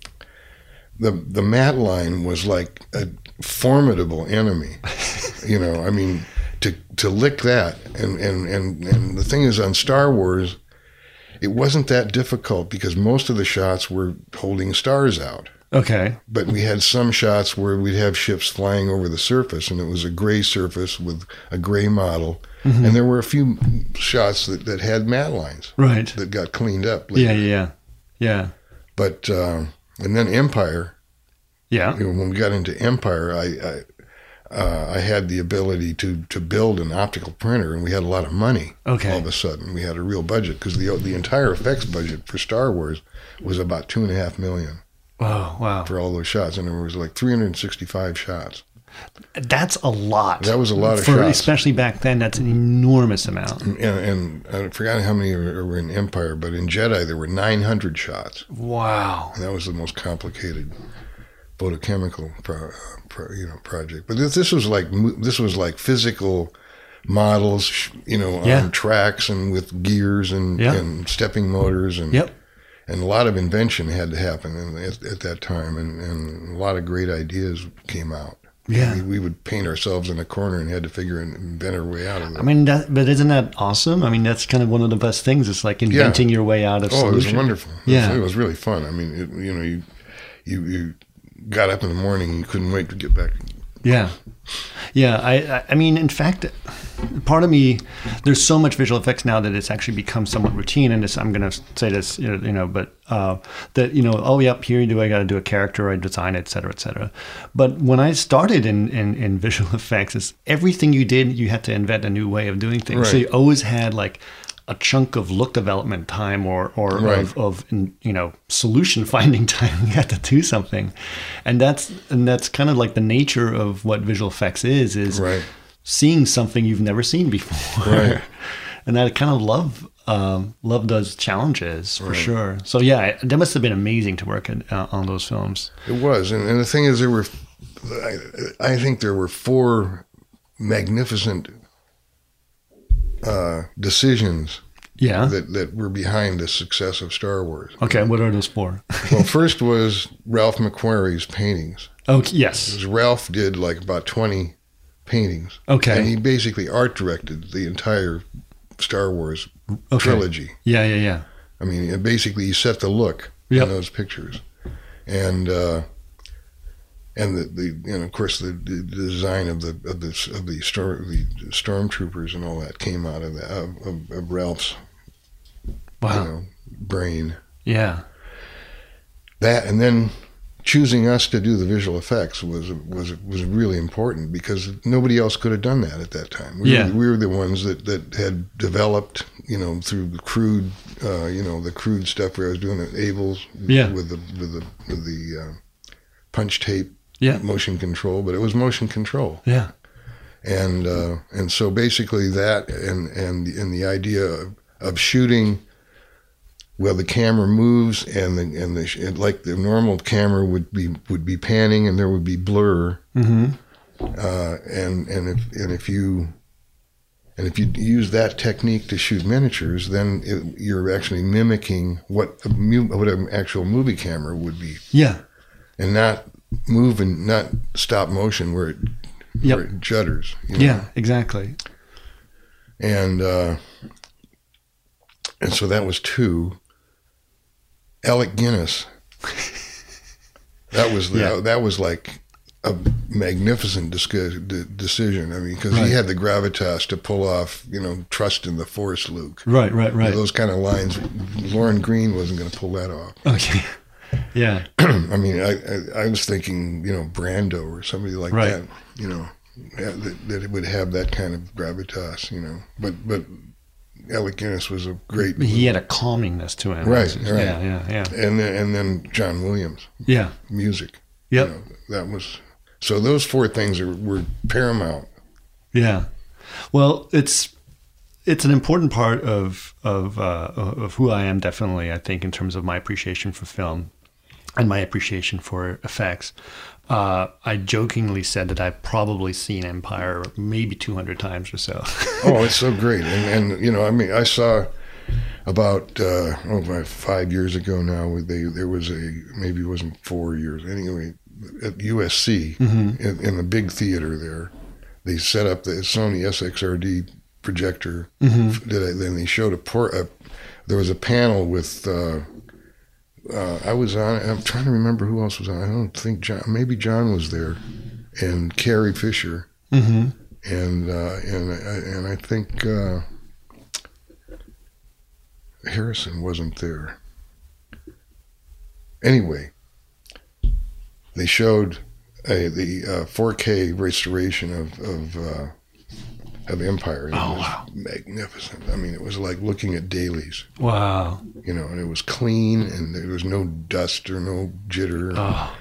The the matte line was like a formidable enemy. You know, I mean, to to lick that, and and and and the thing is, on Star Wars, it wasn't that difficult because most of the shots were holding stars out. Okay. But we had some shots where we'd have ships flying over the surface, and it was a gray surface with a gray model. Mm-hmm. And there were a few shots that, that had matte lines Right. that got cleaned up later. Yeah. Yeah. Yeah. But, uh, and then Empire, Yeah. you know, when we got into Empire, I I, uh, I had the ability to, to build an optical printer, and we had a lot of money. Okay. All of a sudden, we had a real budget because the the entire effects budget for Star Wars was about two and a half million. Oh, wow. For all those shots, and there was like three hundred sixty-five shots. That's a lot. That was a lot of For, shots. especially back then, that's an enormous amount. And, and I forgot how many were were in Empire, but in Jedi there were nine hundred shots, Wow. and that was the most complicated photochemical pro, pro, you know project. But this, this was like mo- this was like physical models, you know, Yeah. on tracks and with gears and, Yeah. and stepping motors and Yep. and a lot of invention had to happen in, at, at that time, and, and a lot of great ideas came out. Yeah. we, we would paint ourselves in a corner and had to figure and invent our way out of it. I mean, that, but isn't that awesome? I mean, that's kind of one of the best things. It's like inventing your way out of oh, solution. it was wonderful. It Yeah. was, it was really fun. I mean, it, you know, you, you you got up in the morning and you couldn't wait to get back. Yeah. Yeah. I, I, I mean, in fact, part of me, there's so much visual effects now that it's actually become somewhat routine. And this, I'm going to say this, you know, you know, but uh, that, you know, oh, yep, here do I got to do a character, I design it, et cetera, et cetera. But when I started in, in, in visual effects, it's everything you did, you had to invent a new way of doing things. So Right. you always had like a chunk of look development time or, or Right. of, of, you know, solution finding time. You had to do something. And that's, and that's kind of like the nature of what visual effects is, is Right. seeing something you've never seen before. Right. And I kind of love, um, love those challenges for sure. So yeah, that must have been amazing to work at, uh, on those films. It was, and, and the thing is, there were, I, I think there were four magnificent uh, decisions Yeah. that, that were behind the success of Star Wars. Okay. What are those for? Well, first was Ralph McQuarrie's paintings. Oh, yes. Because Ralph did like about twenty paintings. Okay. And he basically art directed the entire Star Wars Okay. trilogy. Yeah. Yeah. Yeah. I mean, it basically he set the look Yep. in those pictures. And uh, and the, the and of course the, the design of the of the of the, star, the stormtroopers and all that came out of that of, of, of Ralph's Wow. you know, brain. Yeah. That and then choosing us to do the visual effects was was was really important because nobody else could have done that at that time. We, Yeah. were, we were the ones that, that had developed, you know, through the crude, uh, you know, the crude stuff where I was doing at Abel's Yeah. with the with the with the uh, punch tape Yeah. motion control, but it was motion control. Yeah. And uh, and so basically that and and and the idea of, of shooting, well, the camera moves and the and the and like the normal camera would be would be panning and there would be blur. Mm-hmm. Uh, and and if and if you and if you use that technique to shoot miniatures, then it, you're actually mimicking what a mu- what an actual movie camera would be, Yeah. and not move and not stop motion where it, Yep. where it judders. you know? Yeah, exactly. And uh, and so that was two. Alec Guinness. That was the, Yeah. that was like a magnificent discu- de- decision. I mean, because Right. he had the gravitas to pull off, you know, trust in the force, Luke. Right, right, right. Those kind of lines. Lauren Green wasn't going to pull that off. Okay. Yeah. I mean, I, I I was thinking, you know, Brando or somebody like Right. that. You know, yeah, that, that it would have that kind of gravitas. You know, but but Alec Guinness was a great. He had a calmingness to him. Right, right. Yeah, yeah, yeah. And then, and then John Williams, Yeah. music. Yep. You know, that was so. Those four things are, were paramount. Yeah. Well, it's it's an important part of of uh, of who I am. Definitely, I think, in terms of my appreciation for film and my appreciation for effects. Uh, I jokingly said that I've probably seen Empire maybe two hundred times or so. Oh, it's so great. And, and you know, I mean, I saw about, uh, oh, about five years ago now, they, there was a, maybe it wasn't four years, anyway, at U S C, Mm-hmm. in, in the big theater there, they set up the Sony S X R D projector. Mm-hmm. Then they showed a, por- a, there was a panel with, uh, Uh, I was on. I'm trying to remember who else was on. I don't think John. Maybe John was there, and Carrie Fisher, Mm-hmm. and uh, and and I think uh, Harrison wasn't there. Anyway, they showed a, the uh, four K restoration of of, uh, of Empire. And Oh, it was wow. magnificent. I mean, it was like looking at dailies. Wow. You know, and it was clean, and there was no dust or no jitter, Oh.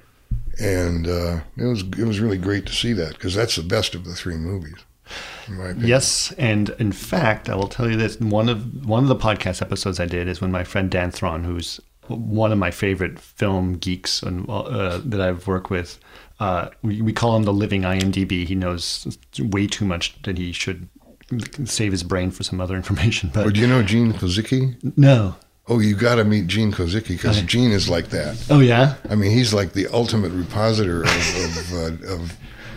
and uh, it was it was really great to see that because that's the best of the three movies, in my opinion. Yes, and in fact, I will tell you this: one of one of the podcast episodes I did is when my friend Dan Thron, who's one of my favorite film geeks and uh, that I've worked with, uh, we, we call him the living I M D B. He knows way too much that he should save his brain for some other information. But But do you know Gene Kozicki? no. Oh, you got to meet Gene Kozicki because Okay. Gene is like that. Oh yeah. I mean, he's like the ultimate repositor of of uh, of,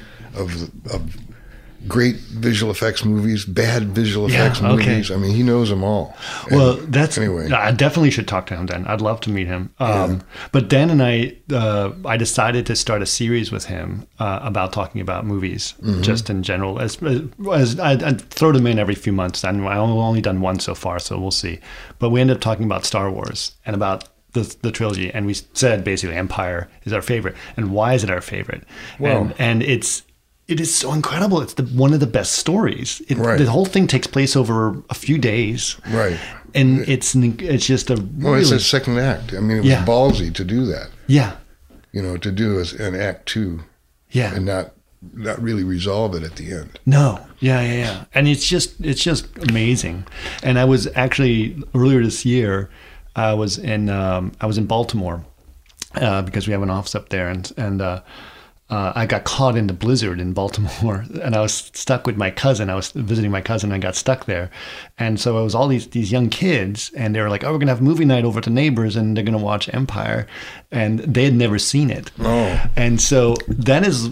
of of great visual effects movies, bad visual Yeah, effects okay. movies. I mean, he knows them all. Well, And that's anyway. I definitely should talk to him then. I'd love to meet him. Um, But Dan and I, uh, I decided to start a series with him uh, about talking about movies, Mm-hmm. just in general. As, as I'd, I'd throw them in every few months, and I've only done one so far, so we'll see. But we ended up talking about Star Wars and about the the trilogy, and we said basically Empire is our favorite, and why is it our favorite? Wow. And, and it's. It is so incredible. It's the, one of the best stories. It, Right. The whole thing takes place over a few days, Right. and it's an- it's just a Well, really it's a second act. I mean, it was Yeah. ballsy to do that. yeah You know, to do as an act two yeah and not not really resolve it at the end. no yeah yeah yeah and it's just it's just amazing. And I was actually earlier this year, I was in um, I was in Baltimore uh, because we have an office up there, and and. Uh, Uh, I got caught in the blizzard in Baltimore, and I was stuck with my cousin. I was visiting my cousin, and I got stuck there. And so it was all these these young kids, and they were like, "Oh, we're gonna have movie night over at the neighbors, and they're gonna watch Empire," and they had never seen it. Oh. And so that is,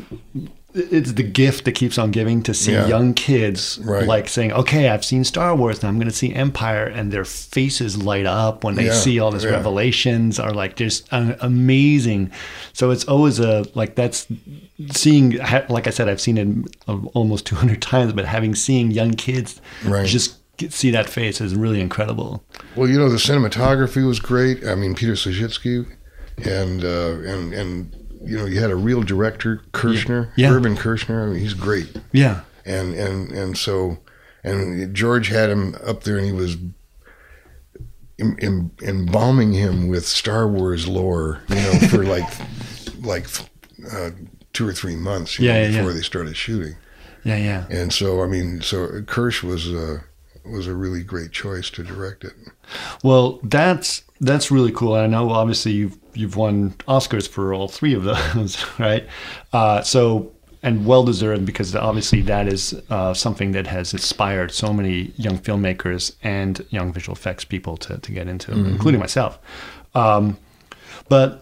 it's the gift that keeps on giving to see Yeah. young kids Right. like saying, "Okay, I've seen Star Wars, now I'm gonna see Empire," and their faces light up when they Yeah, see all these yeah. revelations are like just uh, amazing. So it's always a like that's seeing, ha- like I said, I've seen it uh, almost two hundred times, but having seeing young kids Right. just get, see that face is really incredible. Well, you know, the cinematography was great. I mean, Peter Sajitsky and uh, and and you know, you had a real director, Kirshner, Yeah. Irvin Kirshner. I mean, he's great. Yeah. And and and so, and George had him up there, and he was em, em, embalming him with Star Wars lore, you know, for like like uh, two or three months, you Yeah, know, yeah, before yeah. they started shooting. Yeah, yeah. And so, I mean, so Kirsch was uh, was a really great choice to direct it. Well, that's that's really cool. And I know obviously you've you've won Oscars for all three of those, right? Uh, so and well deserved, because obviously that is uh, something that has inspired so many young filmmakers and young visual effects people to to get into, mm-hmm. including myself. Um, but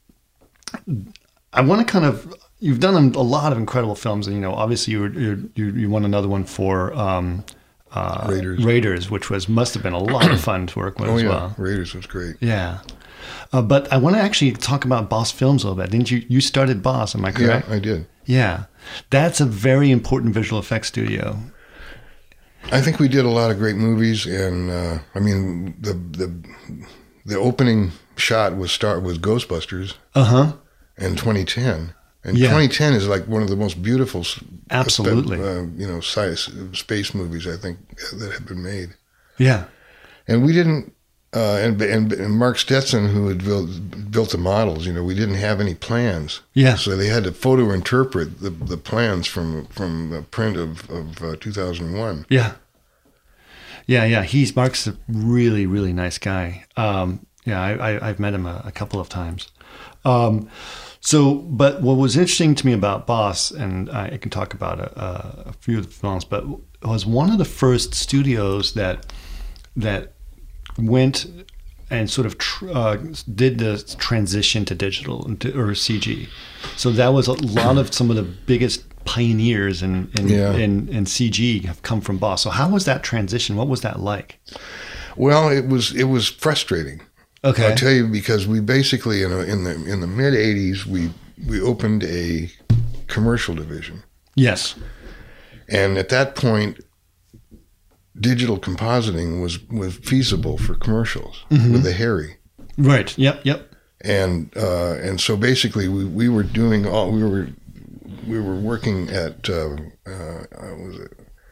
I want to kind of. You've done a lot of incredible films, and you know, obviously you were, you you won another one for um, uh, Raiders. Raiders, which was must have been a lot of fun to work with Oh as yeah, well. Raiders was great. Yeah, uh, but I want to actually talk about Boss Films a little bit. Didn't you? You started Boss, am I correct? Yeah, I did. Yeah, that's a very important visual effects studio. I think we did a lot of great movies, and uh, I mean the the the opening shot was start was Ghostbusters Uh huh. in twenty ten. And Yeah. twenty ten is like one of the most beautiful, s- Absolutely. uh, you know, science, space movies I think that have been made. Yeah. And we didn't, uh, and, and and Mark Stetson, who had built built the models, you know, we didn't have any plans. Yeah. So they had to photo interpret the the plans from from the print of of uh, two thousand one. Yeah. Yeah, yeah. He's Mark's a really, really nice guy. Um, yeah, I, I, I've met him a, a couple of times. Um, so, but what was interesting to me about Boss, and I, I can talk about a, a, a few of the films, but it was one of the first studios that that went and sort of tr- uh, did the transition to digital and to, or C G. So that was a lot of some of the biggest pioneers in in, Yeah. in in C G have come from Boss. So how was that transition? What was that like? Well, it was it was frustrating. Okay. I'll tell you, because we basically in, a, in the in the mid eighties we we opened a commercial division, Yes. and at that point, digital compositing was was feasible for commercials with the Harry, Right. Yep. Yep. and uh, and so basically we, we were doing all we were we were working at uh, uh, what was it?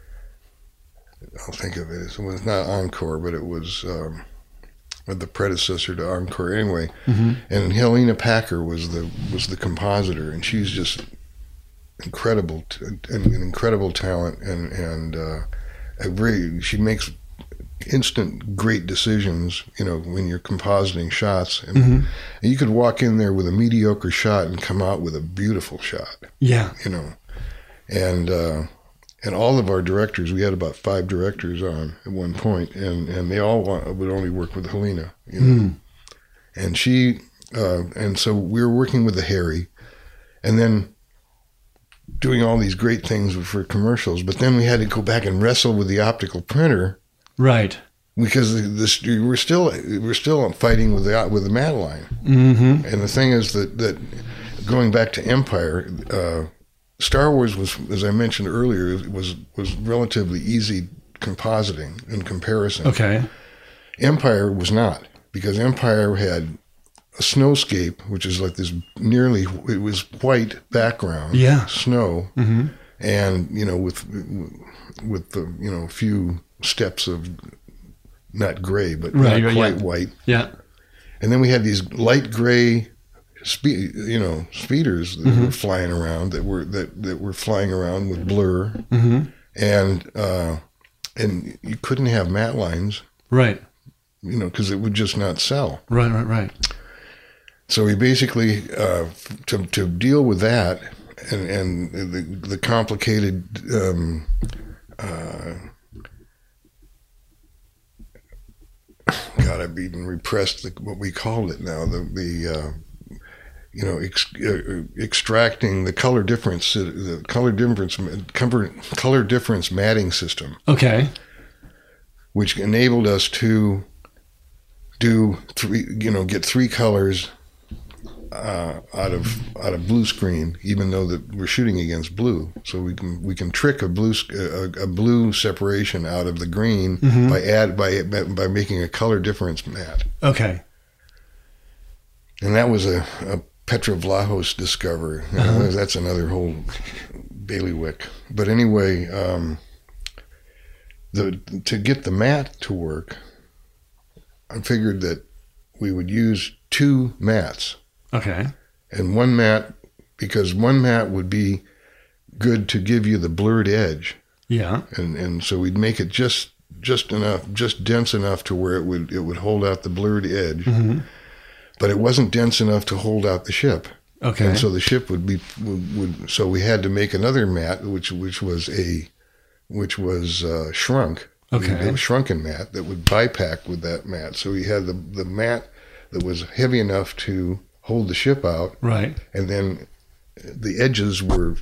I'll think of it. It was not Encore, but it was. Um, the predecessor to Encore anyway, Mm-hmm. and Helena Packer was the was the compositor, and she's just incredible, t- an, an incredible talent, and and uh, a very she makes instant great decisions. You know, when you're compositing shots, and, Mm-hmm. and you could walk in there with a mediocre shot and come out with a beautiful shot. Yeah. You know, and. Uh, And all of our directors, we had about five directors on at one point, and, and they all want, would only work with Helena, you know. Mm. And she, uh, and so we were working with the Harry, and then doing all these great things for commercials. But then we had to go back and wrestle with the optical printer Right. because the, the, we're still we're still fighting with the with the Madeline. Mm-hmm. And the thing is that that going back to Empire. Uh, Star Wars was, as I mentioned earlier, was was relatively easy compositing in comparison. Okay. Empire was not, because Empire had a snowscape, which is like this nearly it was white background, Yeah. snow, Mm-hmm. and you know with with the you know few steps of not gray but Right, not right, quite yeah. white, Yeah. and then we had these light gray. Speed, you know, speeders that Mm-hmm. were flying around that were that, that were flying around with blur, Mm-hmm. and uh, and you couldn't have matte lines, Right. you know, because it would just not sell. Right. Right. Right. So we basically uh, to to deal with that and and the the complicated. Um, uh, God, I've even repressed the, what we called it now. The the uh, you know, ex, uh, extracting the color difference, uh, the color difference, color, color difference matting system, Okay. which enabled us to do three, you know, get three colors uh, out of out of blue screen, even though that we're shooting against blue. So we can we can trick a blue a, a blue separation out of the green Mm-hmm. by add by by making a color difference matte. Okay. and that was a, a Petra Vlahos discovery. You know, uh-huh. That's another whole bailiwick. But anyway, um, the to get the mat to work, I figured that we would use two mats. Okay. And one mat, because one mat would be good to give you the blurred edge. Yeah. And and so we'd make it just just enough, just dense enough to where it would it would hold out the blurred edge. Mm-hmm. But it wasn't dense enough to hold out the ship. Okay. And so the ship would be would, would so we had to make another mat, which which was a which was uh, shrunk. Okay. A shrunken mat that would bipack with that mat. So we had the the mat that was heavy enough to hold the ship out. Right. And then the edges were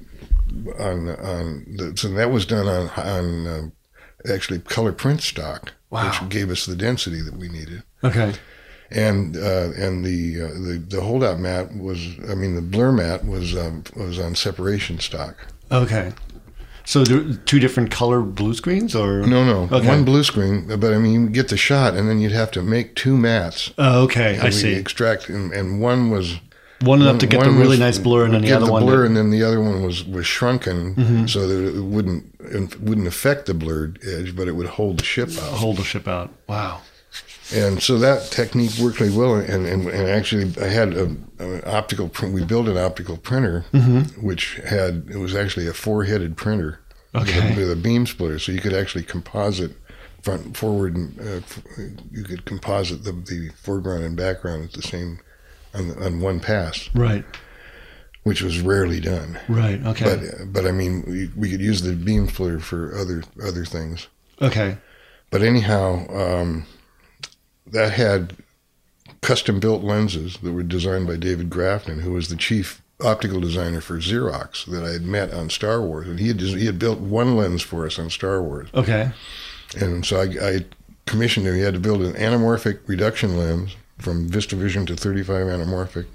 on on the, so that was done on on uh, actually color print stock, wow. which gave us the density that we needed. Okay. And uh, and the, uh, the the holdout mat was, I mean, the blur mat was um, was on separation stock. Okay. So there are two different color blue screens, or no, no, okay. one blue screen. But I mean, you get the shot, and then you'd have to make two mats. Oh, okay, I see. Extract, and, and one was one enough to get the really was, nice blur, and then the get other the one blur, to... and then the other one was was shrunken mm-hmm. so that it wouldn't it wouldn't affect the blurred edge, but it would hold the ship out. Hold the ship out. Wow. And so that technique worked really well. And, and, and actually, I had a, an optical print. We built an optical printer, mm-hmm. which had, it was actually a four-headed printer okay. with, a, with a beam splitter. So you could actually composite front, forward, and uh, you could composite the, the foreground and background at the same, on, on one pass. Right. Which was rarely done. Right, okay. But, but I mean, we, we could use the beam splitter for other other things. Okay. But anyhow, um, that had custom-built lenses that were designed by David Grafton, who was the chief optical designer for Xerox that I had met on Star Wars. And he had, he had built one lens for us on Star Wars. Okay. And so I, I commissioned him. He had to build an anamorphic reduction lens from VistaVision to thirty-five anamorphic,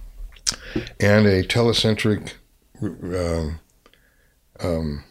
and a telecentric um, um,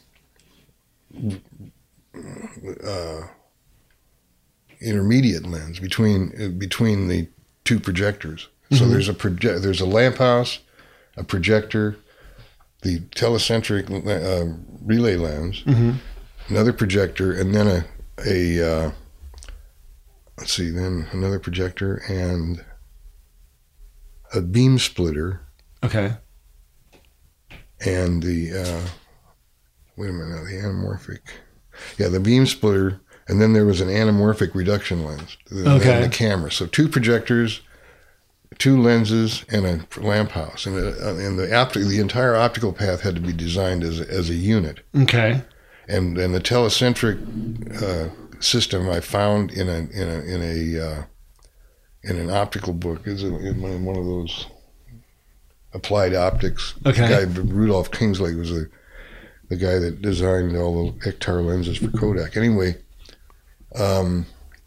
uh, intermediate lens between uh, between the two projectors. Mm-hmm. So there's a proje- there's a lamp house, a projector, the telecentric uh, relay lens, mm-hmm. another projector, and then a a uh, let's see, then another projector and a beam splitter. Okay. And the uh, wait a minute, the anamorphic, yeah, the beam splitter. And then there was an anamorphic reduction lens, okay. and the camera. So two projectors, two lenses, and a lamp house. And, uh, and the opti- the entire optical path had to be designed as a, as a unit. Okay. And and the telecentric uh, system I found in a in a in a uh, in an optical book is in one of those applied optics. Okay. The guy Rudolph Kingsley was the the guy that designed all the Ektar lenses for Kodak. Anyway. Um,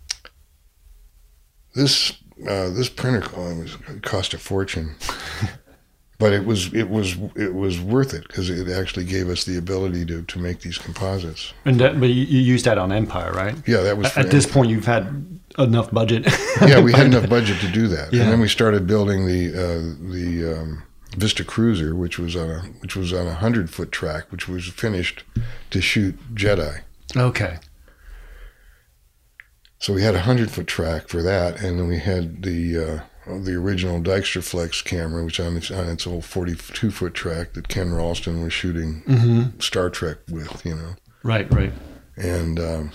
this uh, this printer oh, was, it cost a fortune, but it was it was it was worth it because it actually gave us the ability to, to make these composites. And that, but you used that on Empire, right? Yeah, that was for at this Empire. point you've had enough budget. Yeah, we had enough budget to do that, yeah. and then we started building the uh, the um, Vista Cruiser, which was on a which was on a hundred foot track, which was finished to shoot Jedi. Okay. So we had a hundred-foot track for that, and then we had the uh, the original Dykstra Flex camera, which on its on its old forty-two-foot track that Ken Ralston was shooting mm-hmm. Star Trek with, you know. Right, right. And um,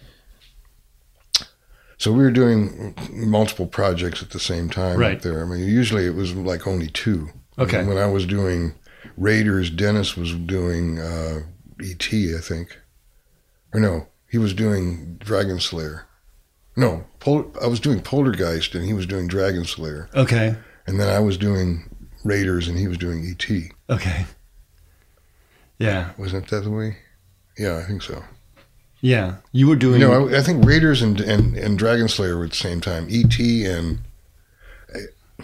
so we were doing multiple projects at the same time right. up there. I mean, usually it was like only two. Okay. When I was doing Raiders, Dennis was doing uh, E T, I think. Or no, he was doing Dragon Slayer. No, Pol- I was doing Poltergeist, and he was doing Dragon Slayer. Okay. And then I was doing Raiders, and he was doing E T. Okay. Yeah. Wasn't that the way? Yeah, I think so. Yeah, you were doing... No, I, I think Raiders and, and, and Dragon Slayer were at the same time. E T and... Uh,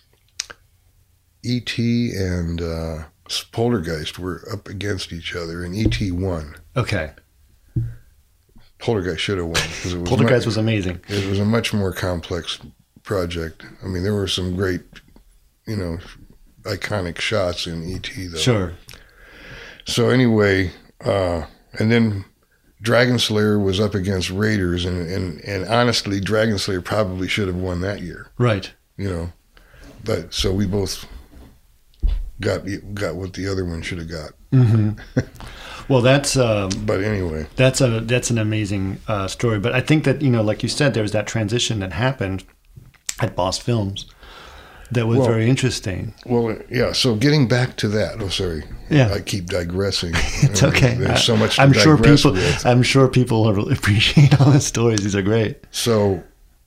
E T and uh, Poltergeist were up against each other, and E T won. Okay. Poltergeist should have won. Because it was Poltergeist much, was amazing. It was a much more complex project. I mean, there were some great, you know, iconic shots in E T though. Sure. So anyway, uh, and then Dragon Slayer was up against Raiders, and, and, and honestly, Dragon Slayer probably should have won that year. Right. You know, but so we both got got what the other one should have got. Mm-hmm. Well, that's um, But anyway, that's a that's an amazing uh, story. But I think that, you know, like you said, there was that transition that happened at Boss Films that was Well- very interesting. well, yeah. So getting back to that. Oh, sorry. Yeah. I keep digressing. It's okay. There's so much to I'm sure digress people. with. I'm sure people will really appreciate all the stories. These are great. So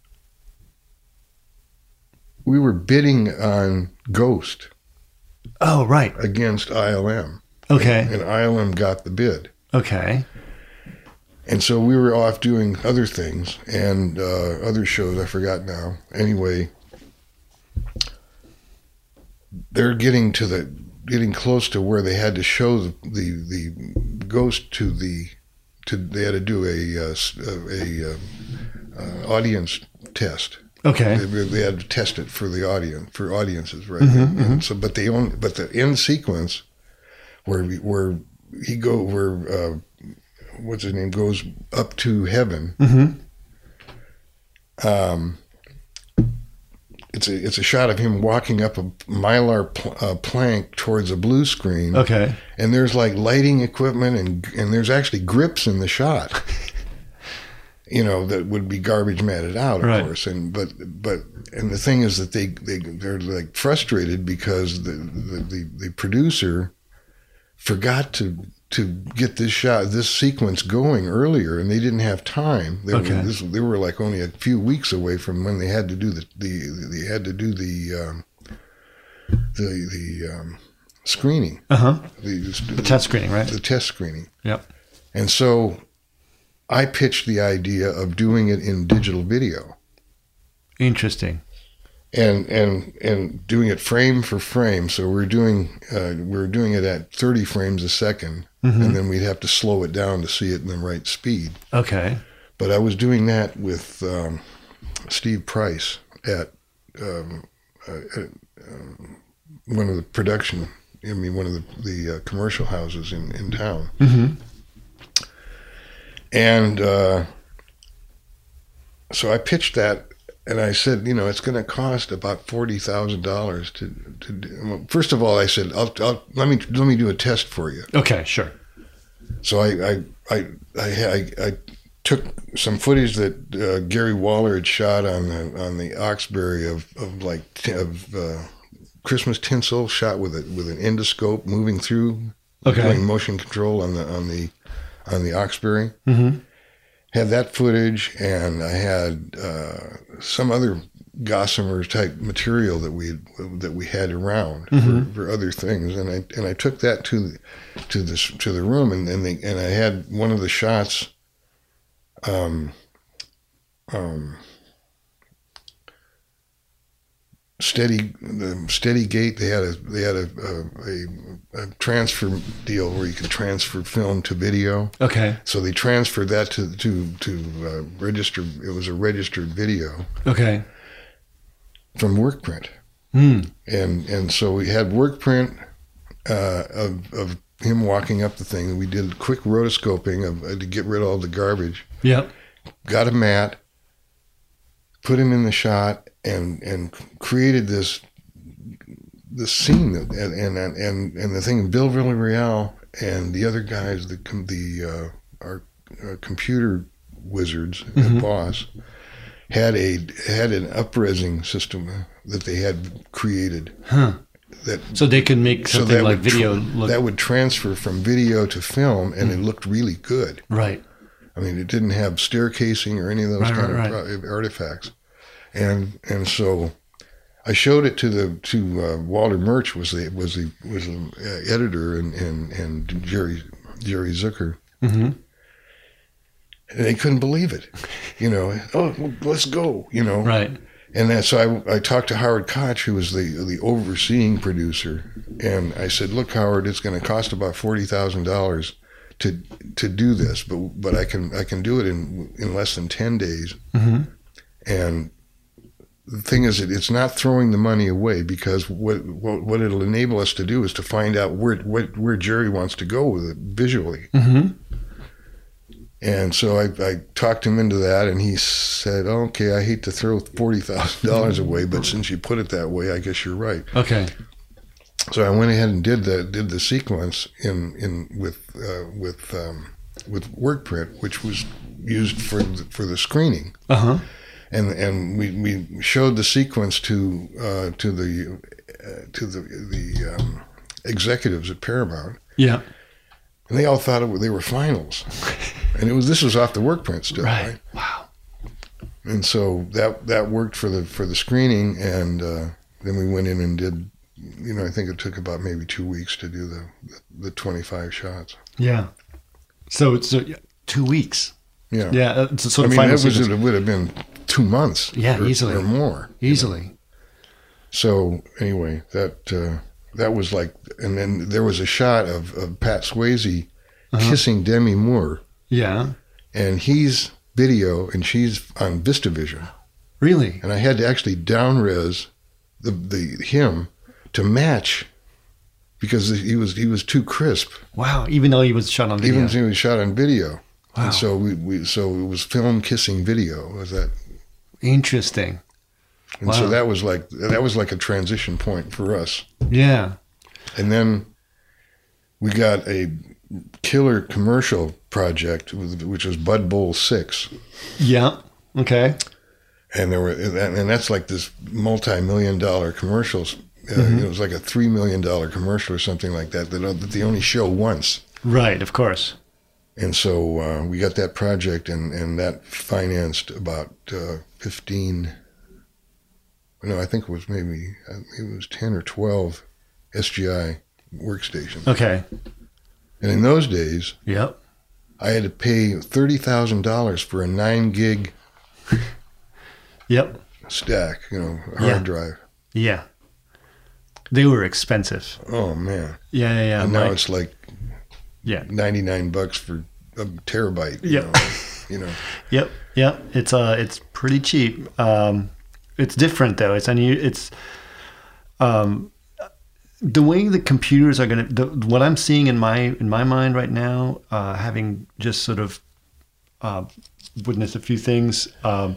we were bidding on Ghost Oh, right. against I L M, Okay. and I L M got the bid. Okay. And so we were off doing other things and uh, other shows. I forgot now. Anyway, they're getting to the getting close to where they had to show the the, the Ghost to the to they had to do a uh, s- a, uh, uh, audience test. Okay. They, they had to test it for the audience for audiences, right? Mm-hmm, and so, but they only but the end sequence where we, where he go where uh, what's his name goes up to heaven. Mm-hmm. Um, it's a it's a shot of him walking up a mylar pl- uh, plank towards a blue screen. Okay. And there's like lighting equipment and and there's actually grips in the shot. You know, that would be garbage matted out, of Right. course. And but but and the thing is that they they they're like frustrated because the the, the, the producer forgot to to get this shot this sequence going earlier, and they didn't have time. They Okay. were, this, they were like only a few weeks away from when they had to do the the they had to do the um, the the um, screening, Uh huh. the, The test screening, right? the test screening, Yep. and so I pitched the idea of doing it in digital video. Interesting. And and and doing it frame for frame. So we're doing uh, we're doing it at thirty frames a second, Mm-hmm. and then we'd have to slow it down to see it in the right speed. Okay. But I was doing that with um, Steve Price at, um, uh, at um, one of the production. I mean, one of the the uh, commercial houses in in town. Mm-hmm. And uh, so I pitched that. And I said, you know, it's going to cost about forty thousand dollars to to. Do. Well, first of all, I said, I'll, I'll let me let me do a test for you. Okay. Sure. So I I I I, I, I took some footage that uh, Gary Waller had shot on the on the Oxbury of of like t- of uh, Christmas tinsel, shot with a with an endoscope moving through, Okay. doing motion control on the on the on the Oxbury. Mm-hmm. Had that footage, and I had uh, some other gossamer type material that we that we had around Mm-hmm. for, for other things, and I and I took that to the, to this to the room, and and, they, and I had one of the shots. Um, um, steady the steady gate. They had a they had a a, a, a transfer deal where you could transfer film to video. Okay. So they transferred that to to to uh, register. It was a registered video Okay. from WorkPrint, Hmm. and and so we had WorkPrint uh, of of him walking up the thing. We did quick rotoscoping of uh, to get rid of all the garbage. Yep. Got a mat, put him in the shot, and and created this this scene. That, and and and and the thing, Bill Villarreal and the other guys, the com- the uh, our uh, computer wizards Mm-hmm. at Boss had a had an upresing system that they had created. Huh. That So they could make so something that like would tr- video look that would transfer from video to film, and Mm. it looked really good. right. I mean, it didn't have staircasing or any of those Right, kind right, of pro- artifacts, and and so I showed it to the to uh, Walter Murch was the was the was the uh, editor and and and Jerry Jerry Zucker, Mm-hmm. and they couldn't believe it, you know. Oh, well, let's go, you know. Right. And then, so I, I talked to Howard Koch, who was the the overseeing producer, and I said, "Look, Howard, it's going to cost about forty thousand dollars to to do this, but but I can I can do it in in less than ten days." Mm-hmm. And the thing is, that it's not throwing the money away, because what, what what it'll enable us to do is to find out where where, where Jerry wants to go with it visually. Mm-hmm. And so I, I talked him into that, and he said, oh, "Okay, I hate to throw forty thousand dollars away, but since you put it that way, I guess you're right." Okay. So I went ahead and did the did the sequence in in with uh, with um, with WorkPrint, which was used for the, for the screening. Uh huh. And and we, we showed the sequence to uh, to the uh, to the the um, executives at Paramount. Yeah. And they all thought it were, they were finals, and it was this was off the WorkPrint still, right? Right. Wow. And so that that worked for the for the screening, and uh, then we went in and did. You know, I think it took about maybe two weeks to do the the twenty-five shots. Yeah. So it's uh, two weeks. Yeah. Yeah. It's a sort I of mean, final it was sequence. it would have been two months. Yeah, or, easily. or more. Easily. You know? So anyway, that uh, that was like, and then there was a shot of, of Pat Swayze Uh-huh. kissing Demi Moore, Yeah. and he's video and she's on VistaVision, Really? and I had to actually down-res the the him to match, because he was he was too crisp, Wow. Even though he was shot on video. even though he was shot on video. Wow. And so we, we so it was film kissing video. Was that? Interesting. And Wow. so that was like that was like a transition point for us. Yeah. And then we got a killer commercial project, which was Bud Bowl Six, Yeah. Okay. and there were and that's like this multi-million dollar commercials. Uh, Mm-hmm. It was like a three million dollar commercial or something like that that, that they only show once. Right. Of course. And so uh, we got that project, and, and that financed about uh, fifteen. No, I think it was maybe it was ten or twelve S G I workstations. Okay. And in those days, Yep. I had to pay thirty thousand dollars for a nine gig Yep. stack, you know, hard Yeah. drive. Yeah. They were expensive. Oh man! Yeah. Yeah. yeah. And now My- it's like yeah. ninety-nine bucks for a terabyte. You Yep. know, you know. Yep, yep. It's uh, it's pretty cheap. Um, it's different though. It's unu- It's um, the way the computers are gonna. The, what I'm seeing in my in my mind right now, uh, having just sort of uh, witnessed a few things. Um,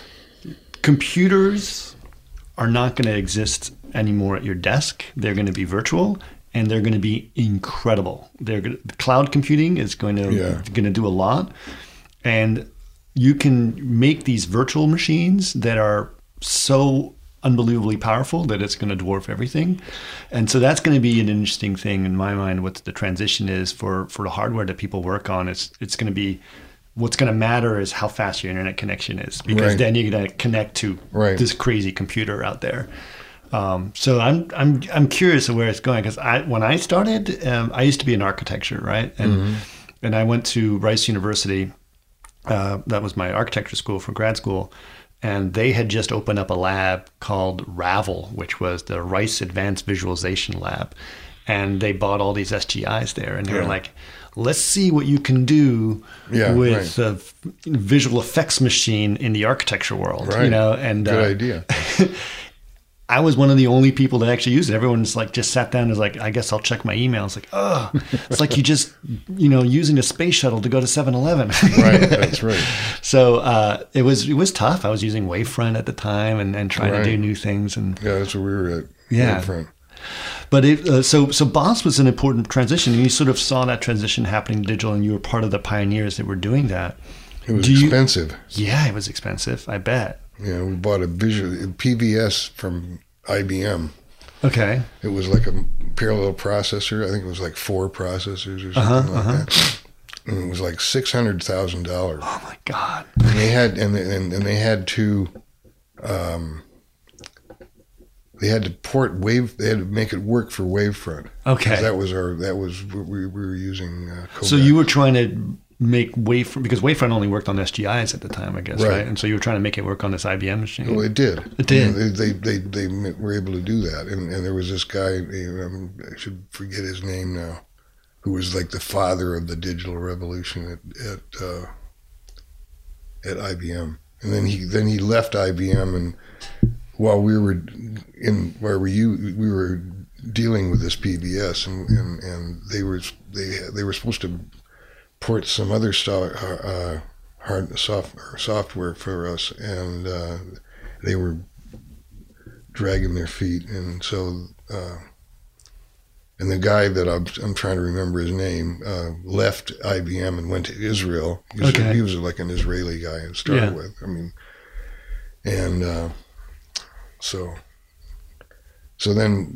computers are not going to exist anymore at your desk. They're going to be virtual. And they're going to be incredible. They're going to, cloud computing is going to Yeah. going to do a lot, and you can make these virtual machines that are so unbelievably powerful that it's going to dwarf everything. And so that's going to be an interesting thing in my mind. What the transition is for for the hardware that people work on. It's it's going to be what's going to matter is how fast your internet connection is, because Right. then you're going to connect to Right. this crazy computer out there. Um, so I'm I'm I'm curious of where it's going, because I when I started, um, I used to be in architecture, right? And Mm-hmm. and I went to Rice University. Uh, that was my architecture school for grad school, and they had just opened up a lab called Ravel, which was the Rice Advanced Visualization Lab, and they bought all these S G Is there, and they were Yeah. like, let's see what you can do Yeah, with right. a f- visual effects machine in the architecture world, you Right. know, and Good uh, idea. I was one of the only people that actually used it. Everyone's like just sat down and was like, I guess I'll check my email. It's like, oh, it's like you just, you know, using a space shuttle to go to seven eleven. Right, that's right. So uh, it was it was tough. I was using Wavefront at the time and, and trying Right. to do new things. And Yeah, that's where we were at. Yeah. Wavefront. but it, uh, so so Boss was an important transition, and you sort of saw that transition happening to digital, and you were part of the pioneers that were doing that. It was Do you- expensive. Yeah, it was expensive. I bet. Yeah, we bought a visual P V S from I B M. Okay. It was like a parallel processor. I think it was like four processors or something Uh-huh, like uh-huh. that. And it was like six hundred thousand dollars. Oh my God. And they had and and, and they had to, um, they had to port wave. They had to make it work for Wavefront. Okay. 'Cause That was our. That was what we, we were using. Uh, So Kodak. you were trying to make Wavefront, because Wavefront only worked on S G Is at the time, I guess, right? Right. And so you were trying to make it work on this I B M machine. Well, it did. It did. They, they they they were able to do that, and and there was this guy. um, I should forget his name now, who was like the father of the digital revolution at at uh, at I B M. And then he then he left I B M and while we were in where were you we were dealing with this P B S, and, and, and they were they they were supposed to port some other sto- uh, hard software software for us, and uh, they were dragging their feet, and so uh, and the guy that I'm, I'm trying to remember his name uh, left I B M and went to Israel. He was, Okay. he was like an Israeli guy to start Yeah. with. I mean, and uh, so so then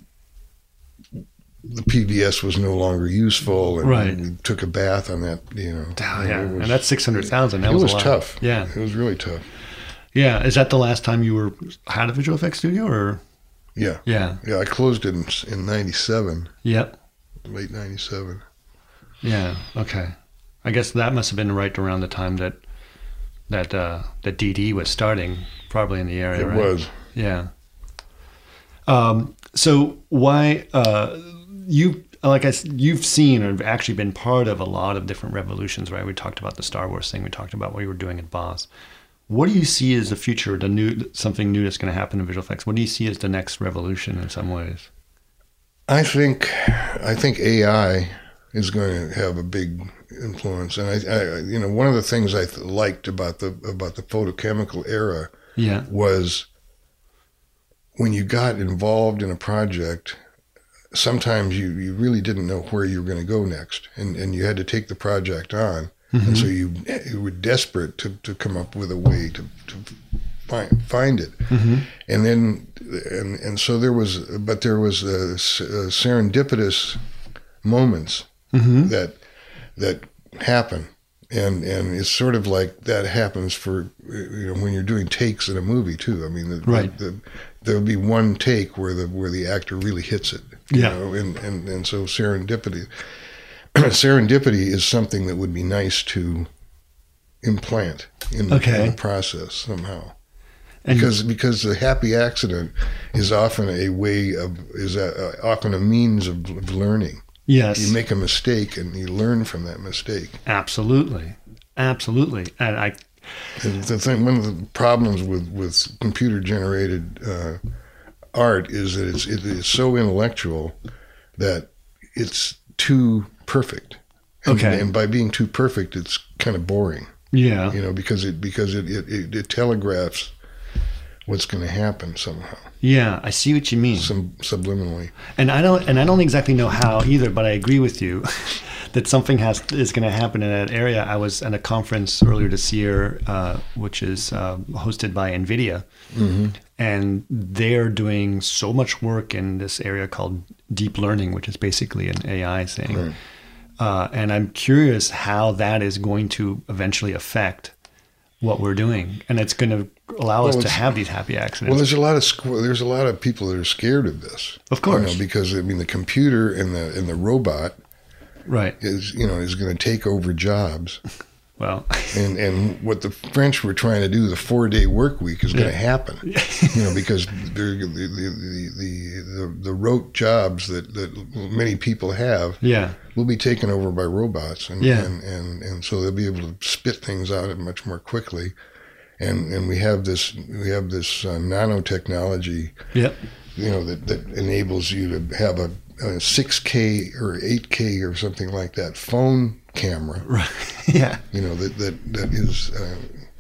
the P B S was no longer useful, and Right. we took a bath on that. You know, Oh, yeah, It was- and that's six hundred thousand. That it was, was a lot. tough. Yeah, It was really tough. yeah. Is that the last time you were had a visual effects studio, or Yeah, yeah, yeah. I closed it in, in ninety-seven, yep, late ninety-seven. yeah. Okay, I guess that must have been right around the time that that uh, that D D was starting, probably in the area. It right? was. Yeah. Um, so why uh, you like I s- you've seen or have actually been part of a lot of different revolutions, right? We talked about the Star Wars thing. We talked about what you were doing at Boss. What do you see as the future, the new something new that's going to happen in visual effects? What do you see as the next revolution in some ways? I think I think A I is going to have a big influence, and I, I you know, one of the things I th- liked about the about the photochemical era Yeah. was when you got involved in a project, sometimes you, you really didn't know where you were going to go next, and, and you had to take the project on, and so you you were desperate to, to come up with a way to, to find find it, and then and and so there was, but there was uh, s- uh, serendipitous moments that that happen. And and it's sort of like that happens for, you know, when you're doing takes in a movie too. I mean, the, Right. the, the, there'll be one take where the where the actor really hits it. You Yeah. know? And, and and so serendipity, serendipity is something that would be nice to implant in the, Okay. in the process somehow. And- Because because the happy accident is often a way of is a, often a means of, of learning. Yes. You make a mistake and you learn from that mistake. Absolutely. Absolutely. And I And the thing, one of the problems with, with computer generated uh, art is that it's it is so intellectual that it's too perfect. And, Okay. and by being too perfect, it's kind of boring. yeah. You know, because it because it it, it, it telegraphs what's going to happen somehow, Yeah, I see what you mean. some subliminally. And I don't and I don't exactly know how either, but I agree with you that something has is going to happen in that area. I was at a conference earlier this year, uh, which is uh, hosted by NVIDIA, and they're doing so much work in this area called deep learning, which is basically an A I thing. Right. Uh, and I'm curious how that is going to eventually affect what we're doing, and it's going to allow us Well, to it's- have these happy accidents. Well, there's a lot of squ- there's a lot of people that are scared of this, Of course. you know, because I mean the computer and the and the robot right. is you know is going to take over jobs. Well, And and what the French were trying to do, the four day work week, is going to happen, you know, because the the the the, the, the rote jobs that, that many people have yeah. will be taken over by robots, and Yeah. and, and and so they'll be able to spit things out much more quickly, and and we have this we have this uh, nanotechnology, Yep. you know, that that enables you to have a, a six K or eight K or something like that phone camera. Right. yeah. You know, that that that is uh,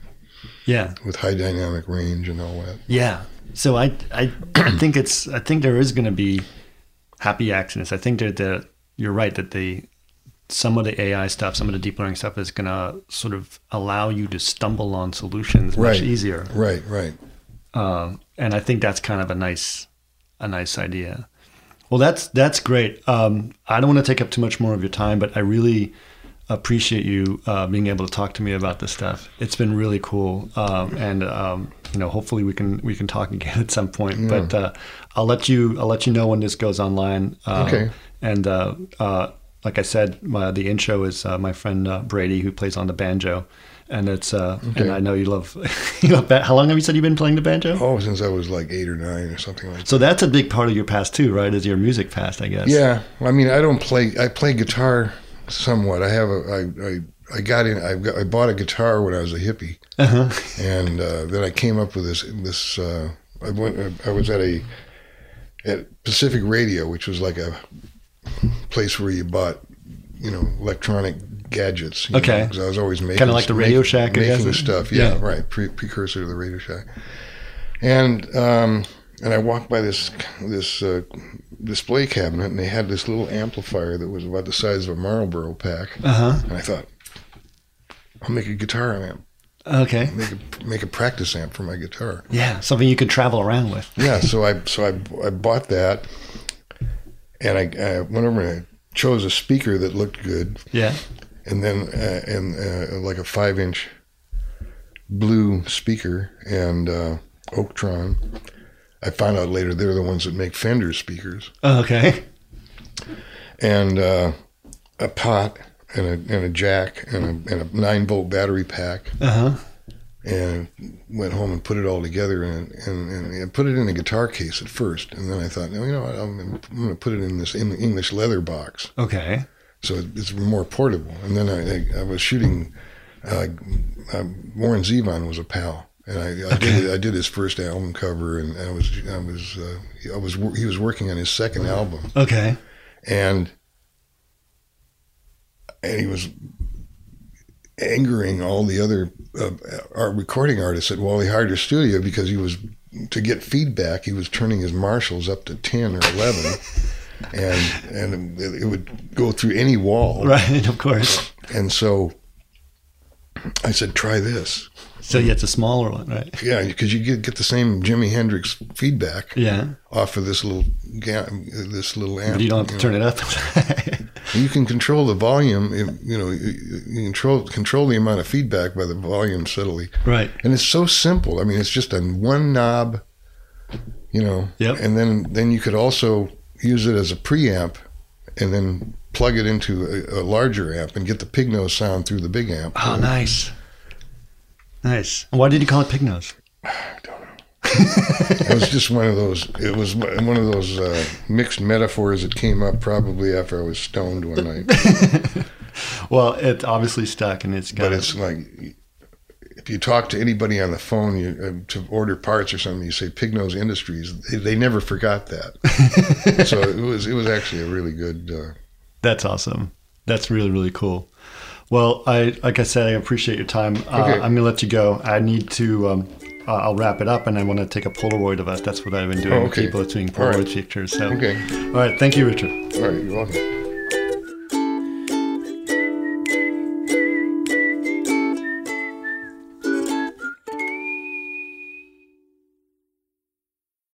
Yeah. with high dynamic range and all that. Yeah. So I, I, I think it's, I think there is going to be happy accidents. I think that the, you're right that the, some of the A I stuff, some of the deep learning stuff is going to sort of allow you to stumble on solutions much Right. easier. Right, right. Um, and I think that's kind of a nice, a nice idea. Well, that's, that's great. Um, I don't want to take up too much more of your time, but I really appreciate you uh, being able to talk to me about this stuff. It's been really cool, um, and um, you know, hopefully we can we can talk again at some point. Yeah. But uh, I'll let you I'll let you know when this goes online. Uh, Okay. And uh, uh, like I said, my, the intro is uh, my friend uh, Brady, who plays on the banjo, and it's uh, Okay. and I know you love you love. Ba- How long have you said you've been playing the banjo? Oh, since I was like eight or nine or something like that. So that's a big part of your past too, right? Is your music past, I guess. Yeah, I mean, I don't play. I play guitar somewhat. I have a. I I, I got in. I got, I bought a guitar when I was a hippie, Uh-huh. and uh, then I came up with this this uh, I went. I was at a at Pacific Radio, which was like a place where you bought, you know, electronic gadgets. You Okay. Because I was always making Kind of like the Radio make, Shack, I making guess? stuff. Yeah, Yeah. right. Pre- precursor to the Radio Shack. And um, and I walked by this this uh, display cabinet, and they had this little amplifier that was about the size of a Marlboro pack. Uh-huh. And I thought, I'll make a guitar amp. Okay. Make a make a practice amp for my guitar. Yeah, something you could travel around with. Yeah, so I so I I bought that, and I, I went over and I chose a speaker that looked good, Yeah. and then uh, and uh, like a five inch blue speaker and uh, Oaktron. I found out later they're the ones that make Fender speakers, Okay. and uh, a pot and a and a jack and a, and a nine volt battery pack. Uh-huh. And went home and put it all together and, and, and I put it in a guitar case at first. And then I thought, no, you know what, I'm, I'm going to put it in this in English leather box. Okay. So it's more portable. And then I, I, I was shooting, uh, uh, Warren Zevon was a pal. And I, I did I did his first album cover, and I was I was uh, I was he was working on his second album, Okay. and and he was angering all the other uh, our recording artists at Wally Harder Studio because he was, to get feedback, he was turning his Marshalls up to ten or eleven, and and it would go through any wall. Right, of course. And so I said, try this. So yeah, it's a smaller one, right? Yeah, because you get get the same Jimi Hendrix feedback Yeah. off of this little ga- this little amp. But you don't have to turn it up. You can control the volume. if- You know, you you control control the amount of feedback by the volume subtly. Right. And it's so simple. I mean, it's just on one knob. You know. Yep. And then then you could also use it as a preamp, and then plug it into a, a larger amp and get the pig nose sound through the big amp. Oh, nice. Nice. Why did you call it Pig Nose? I don't know. It was just one of those. It was one of those uh, mixed metaphors that came up probably after I was stoned one night. Well, it obviously stuck, and it's got. But it's like, if you talk to anybody on the phone you, uh, to order parts or something, you say Pig Nose Industries. They, they never forgot that. So it was it was actually a really good. Uh, That's awesome. That's really, really cool. Well, I like I said, I appreciate your time. Uh, Okay. I'm gonna let you go. I need to. Um, uh, I'll wrap it up, and I want to take a Polaroid of us. That's what I've been doing. Oh, with okay. People are doing All right. Polaroid pictures. So, Okay. All right. Thank you, Richard. all right, you're welcome.